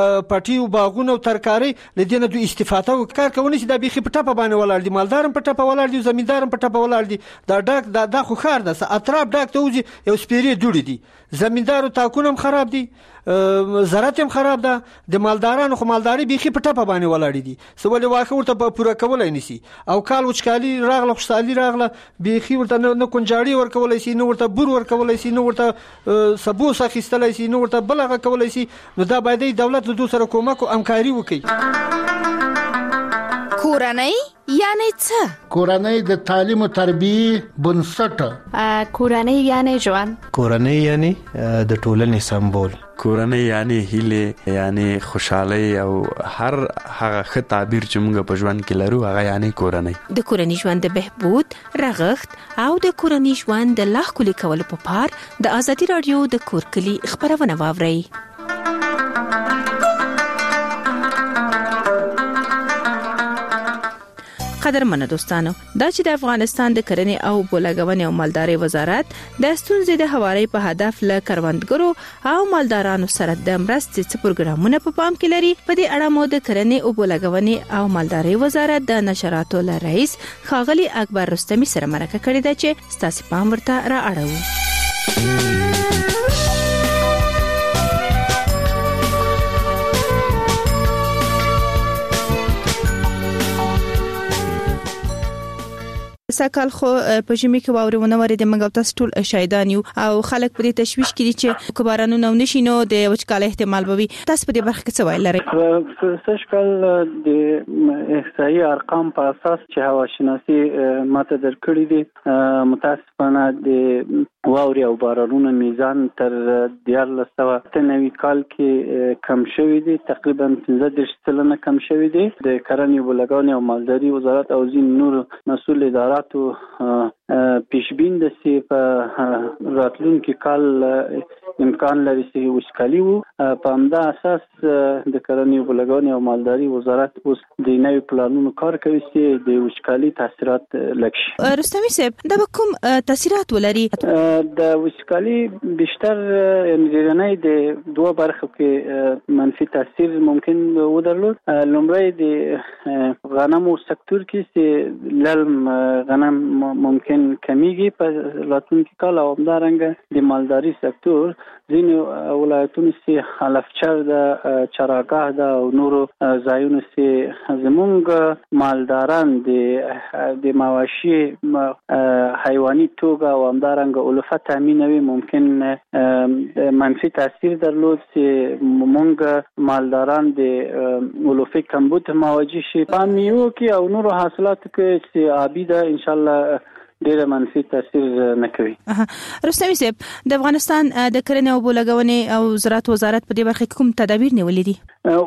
پټي او باغونو ترکاري لدینه د استفاده وکړ کوي چې د بيخي په ټاپه باندې ولر دي مالدارم په ټاپه ولر دي زمیندارم په ټاپه ولر دي دا ډاک دا د خو خار ده اطراف ډاک ته وځي یو سپيري جوړي دي زمیندارو تاکونم خراب دي زراعت هم خراب ده د مالدارانو خو مالداري بيخي په ټاپه باندې ولاړ دي سو ولې واخه ورته پوره کولای نشي او کال وچکالي راغله خوشالي راغله بيخي ورته نه کنجاړي ورکولای شي نو ورته بور ورکولای شي نو ورته سبو سخیستلای شي نو ورته بلغه کولای شي نو دا باید دولت له دوه سره کومک او همکاري وکړي کورنۍ یعنی څه کورنۍ د تعلیم او تربیه بنسټ کورنۍ یعنی ژوند کورنۍ یعنی د ټولنې سمبول کورنۍ یعنی هیله یعنی خوشحالي او هر هغه ښه تعبیر چې موږ په ژوند کې لرو هغه یعنی کورنۍ د کورنۍ ژوند د بهبود رغښت او د کورنۍ ژوند د لا ښکلي کولو په پار د ازادي رادیو د کورکلي خبرونه واورئ قدرمنه دوستانو دا چې د افغانستان د کرنې او بولګونې او مالداري وزارت د ستونزې د حوالې په هدف ل کروندګرو او مالدارانو سره د مرستې څه پروګرامونه په پام کې لري په دې اړه مو د کرنې او بولګونې او مالداري وزارت د نشراتو ل رئیس ښاغلي اکبر رستمی سره مرکه کړې ده چې ستاسو پام ورته را اړوو سکهال خو په ژمي کې واوري ونه ورې د منګو تاسو ټول شاهدان یو او خلک په دې تشويش کې دي چې کبارانو نو نشینو د وچکالۍ احتمال بوي تاسو په دې برخه کې څه وایي لري سشکل د احصایي ارقام په اساس چې هوا شناسي ماته درکړي دي متاسفانه د واوري او بارانونو میزان تر دیارلس سوه اته نوي کال کې کم شوی دی تقریبا پنځه دېرش سلنه کم شوی دی د کرنې بولګونې او مالداري وزارت او ځین نور مسؤل ادارات تو پیشبین د سی په راتلونکي کال امکان لري چې وشکالي وو په همدا اساس د کرنې بولګونې او مالداري وزارت اوس د نوي پلانونو کار کوي چې د وشکالي تاثیرات لکشي رستمی صاحب دا کوم تاثیرات ولري د وشکالي بیشتر انجینري د دوه برخو کې منفي تاثیر ممکن ودرلود لومړی د غنمو سکتور کې چې للم غنم ممکن کمیږي په راتلونکي کال او همدارنګه د مالداري سکتور ځینې ولایتونو چې حلفچر د چراګاه د او نورو ځایونو چې زمونږ مالداران د د مواشي حیواني توګه او همدارنګه علوفه تامینوي ممکن منفي تاثیر درلود چې مونږ مالداران د علوفه کمبود مواجه شي په میوه کې او نورو حاصلاتو کې چې آبی ده ان شاء الله ډېر منفي تاثیر نه کوي. رستمی صاحب د افغانستان د کرنې او بولګونې او زراعت وزارت په دې برخه کې کوم تدابیر نیولې دي؟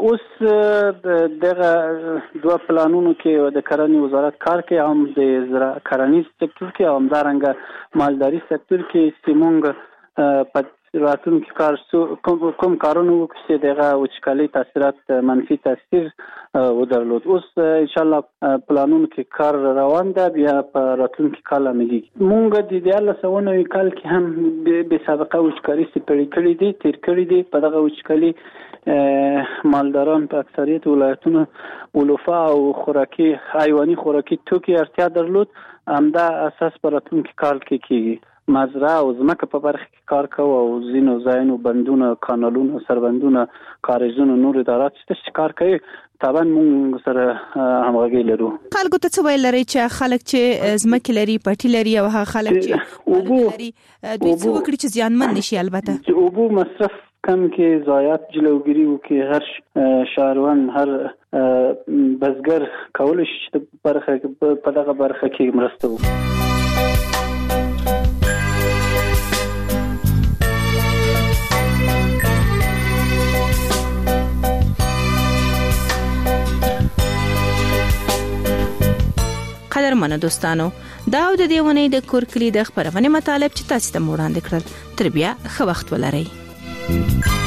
اوس دغه دوه پلانونو کې د کرنې وزارت کار کوي هم د زراعت کرنیز سکتور کې هم دارنګه مالداري سکتور کې چې موږ په راتلونکي کار کوم کوم کارونه وکړي دغه وچکالي تاثیرات منفي تاثیر ودرلود. اوس ان شاء الله پلانونو کې کار روان ده، بیا په راتلونکي کال عملي مونږ د دې الله سونه کال کې هم به سابقه وچکالي سپړې کړې دي تیر کړې دي. په دغه وچکالي مالداران په اکثریت ولایتونو ولوفا او خوراکي حیواني خوراکي توکي اړتیا درلود. همدا اساس پر راتلونکي کال کې کیږي مزرعه او ځمکه په برخه کې کار کوي او زینو زاینو بندونه کانالونه سربندونه کارزونه نور ادارات چې کار کوي. طبعا موږ سره همغږي لرو. خلکو ته څه ویل لري چې خلک چې ځمکه لري پټي لري او هغه خلک چې اوبو لري دوی څه وکړي چې زیانمن نشي؟ البته چې اوبو مصرف کم کې ضایعات جلوګیری وکړي. هر شهروان هر بزګر کولای شي چې برخه په دغه برخه کې مرسته وکړي. قدرمنو دوستانو، دا او د دې ونې د کور کلی د خبرونه مطالب چې تاسو ته وړاندې کړل. تر بیا ښه وخت ولرئ.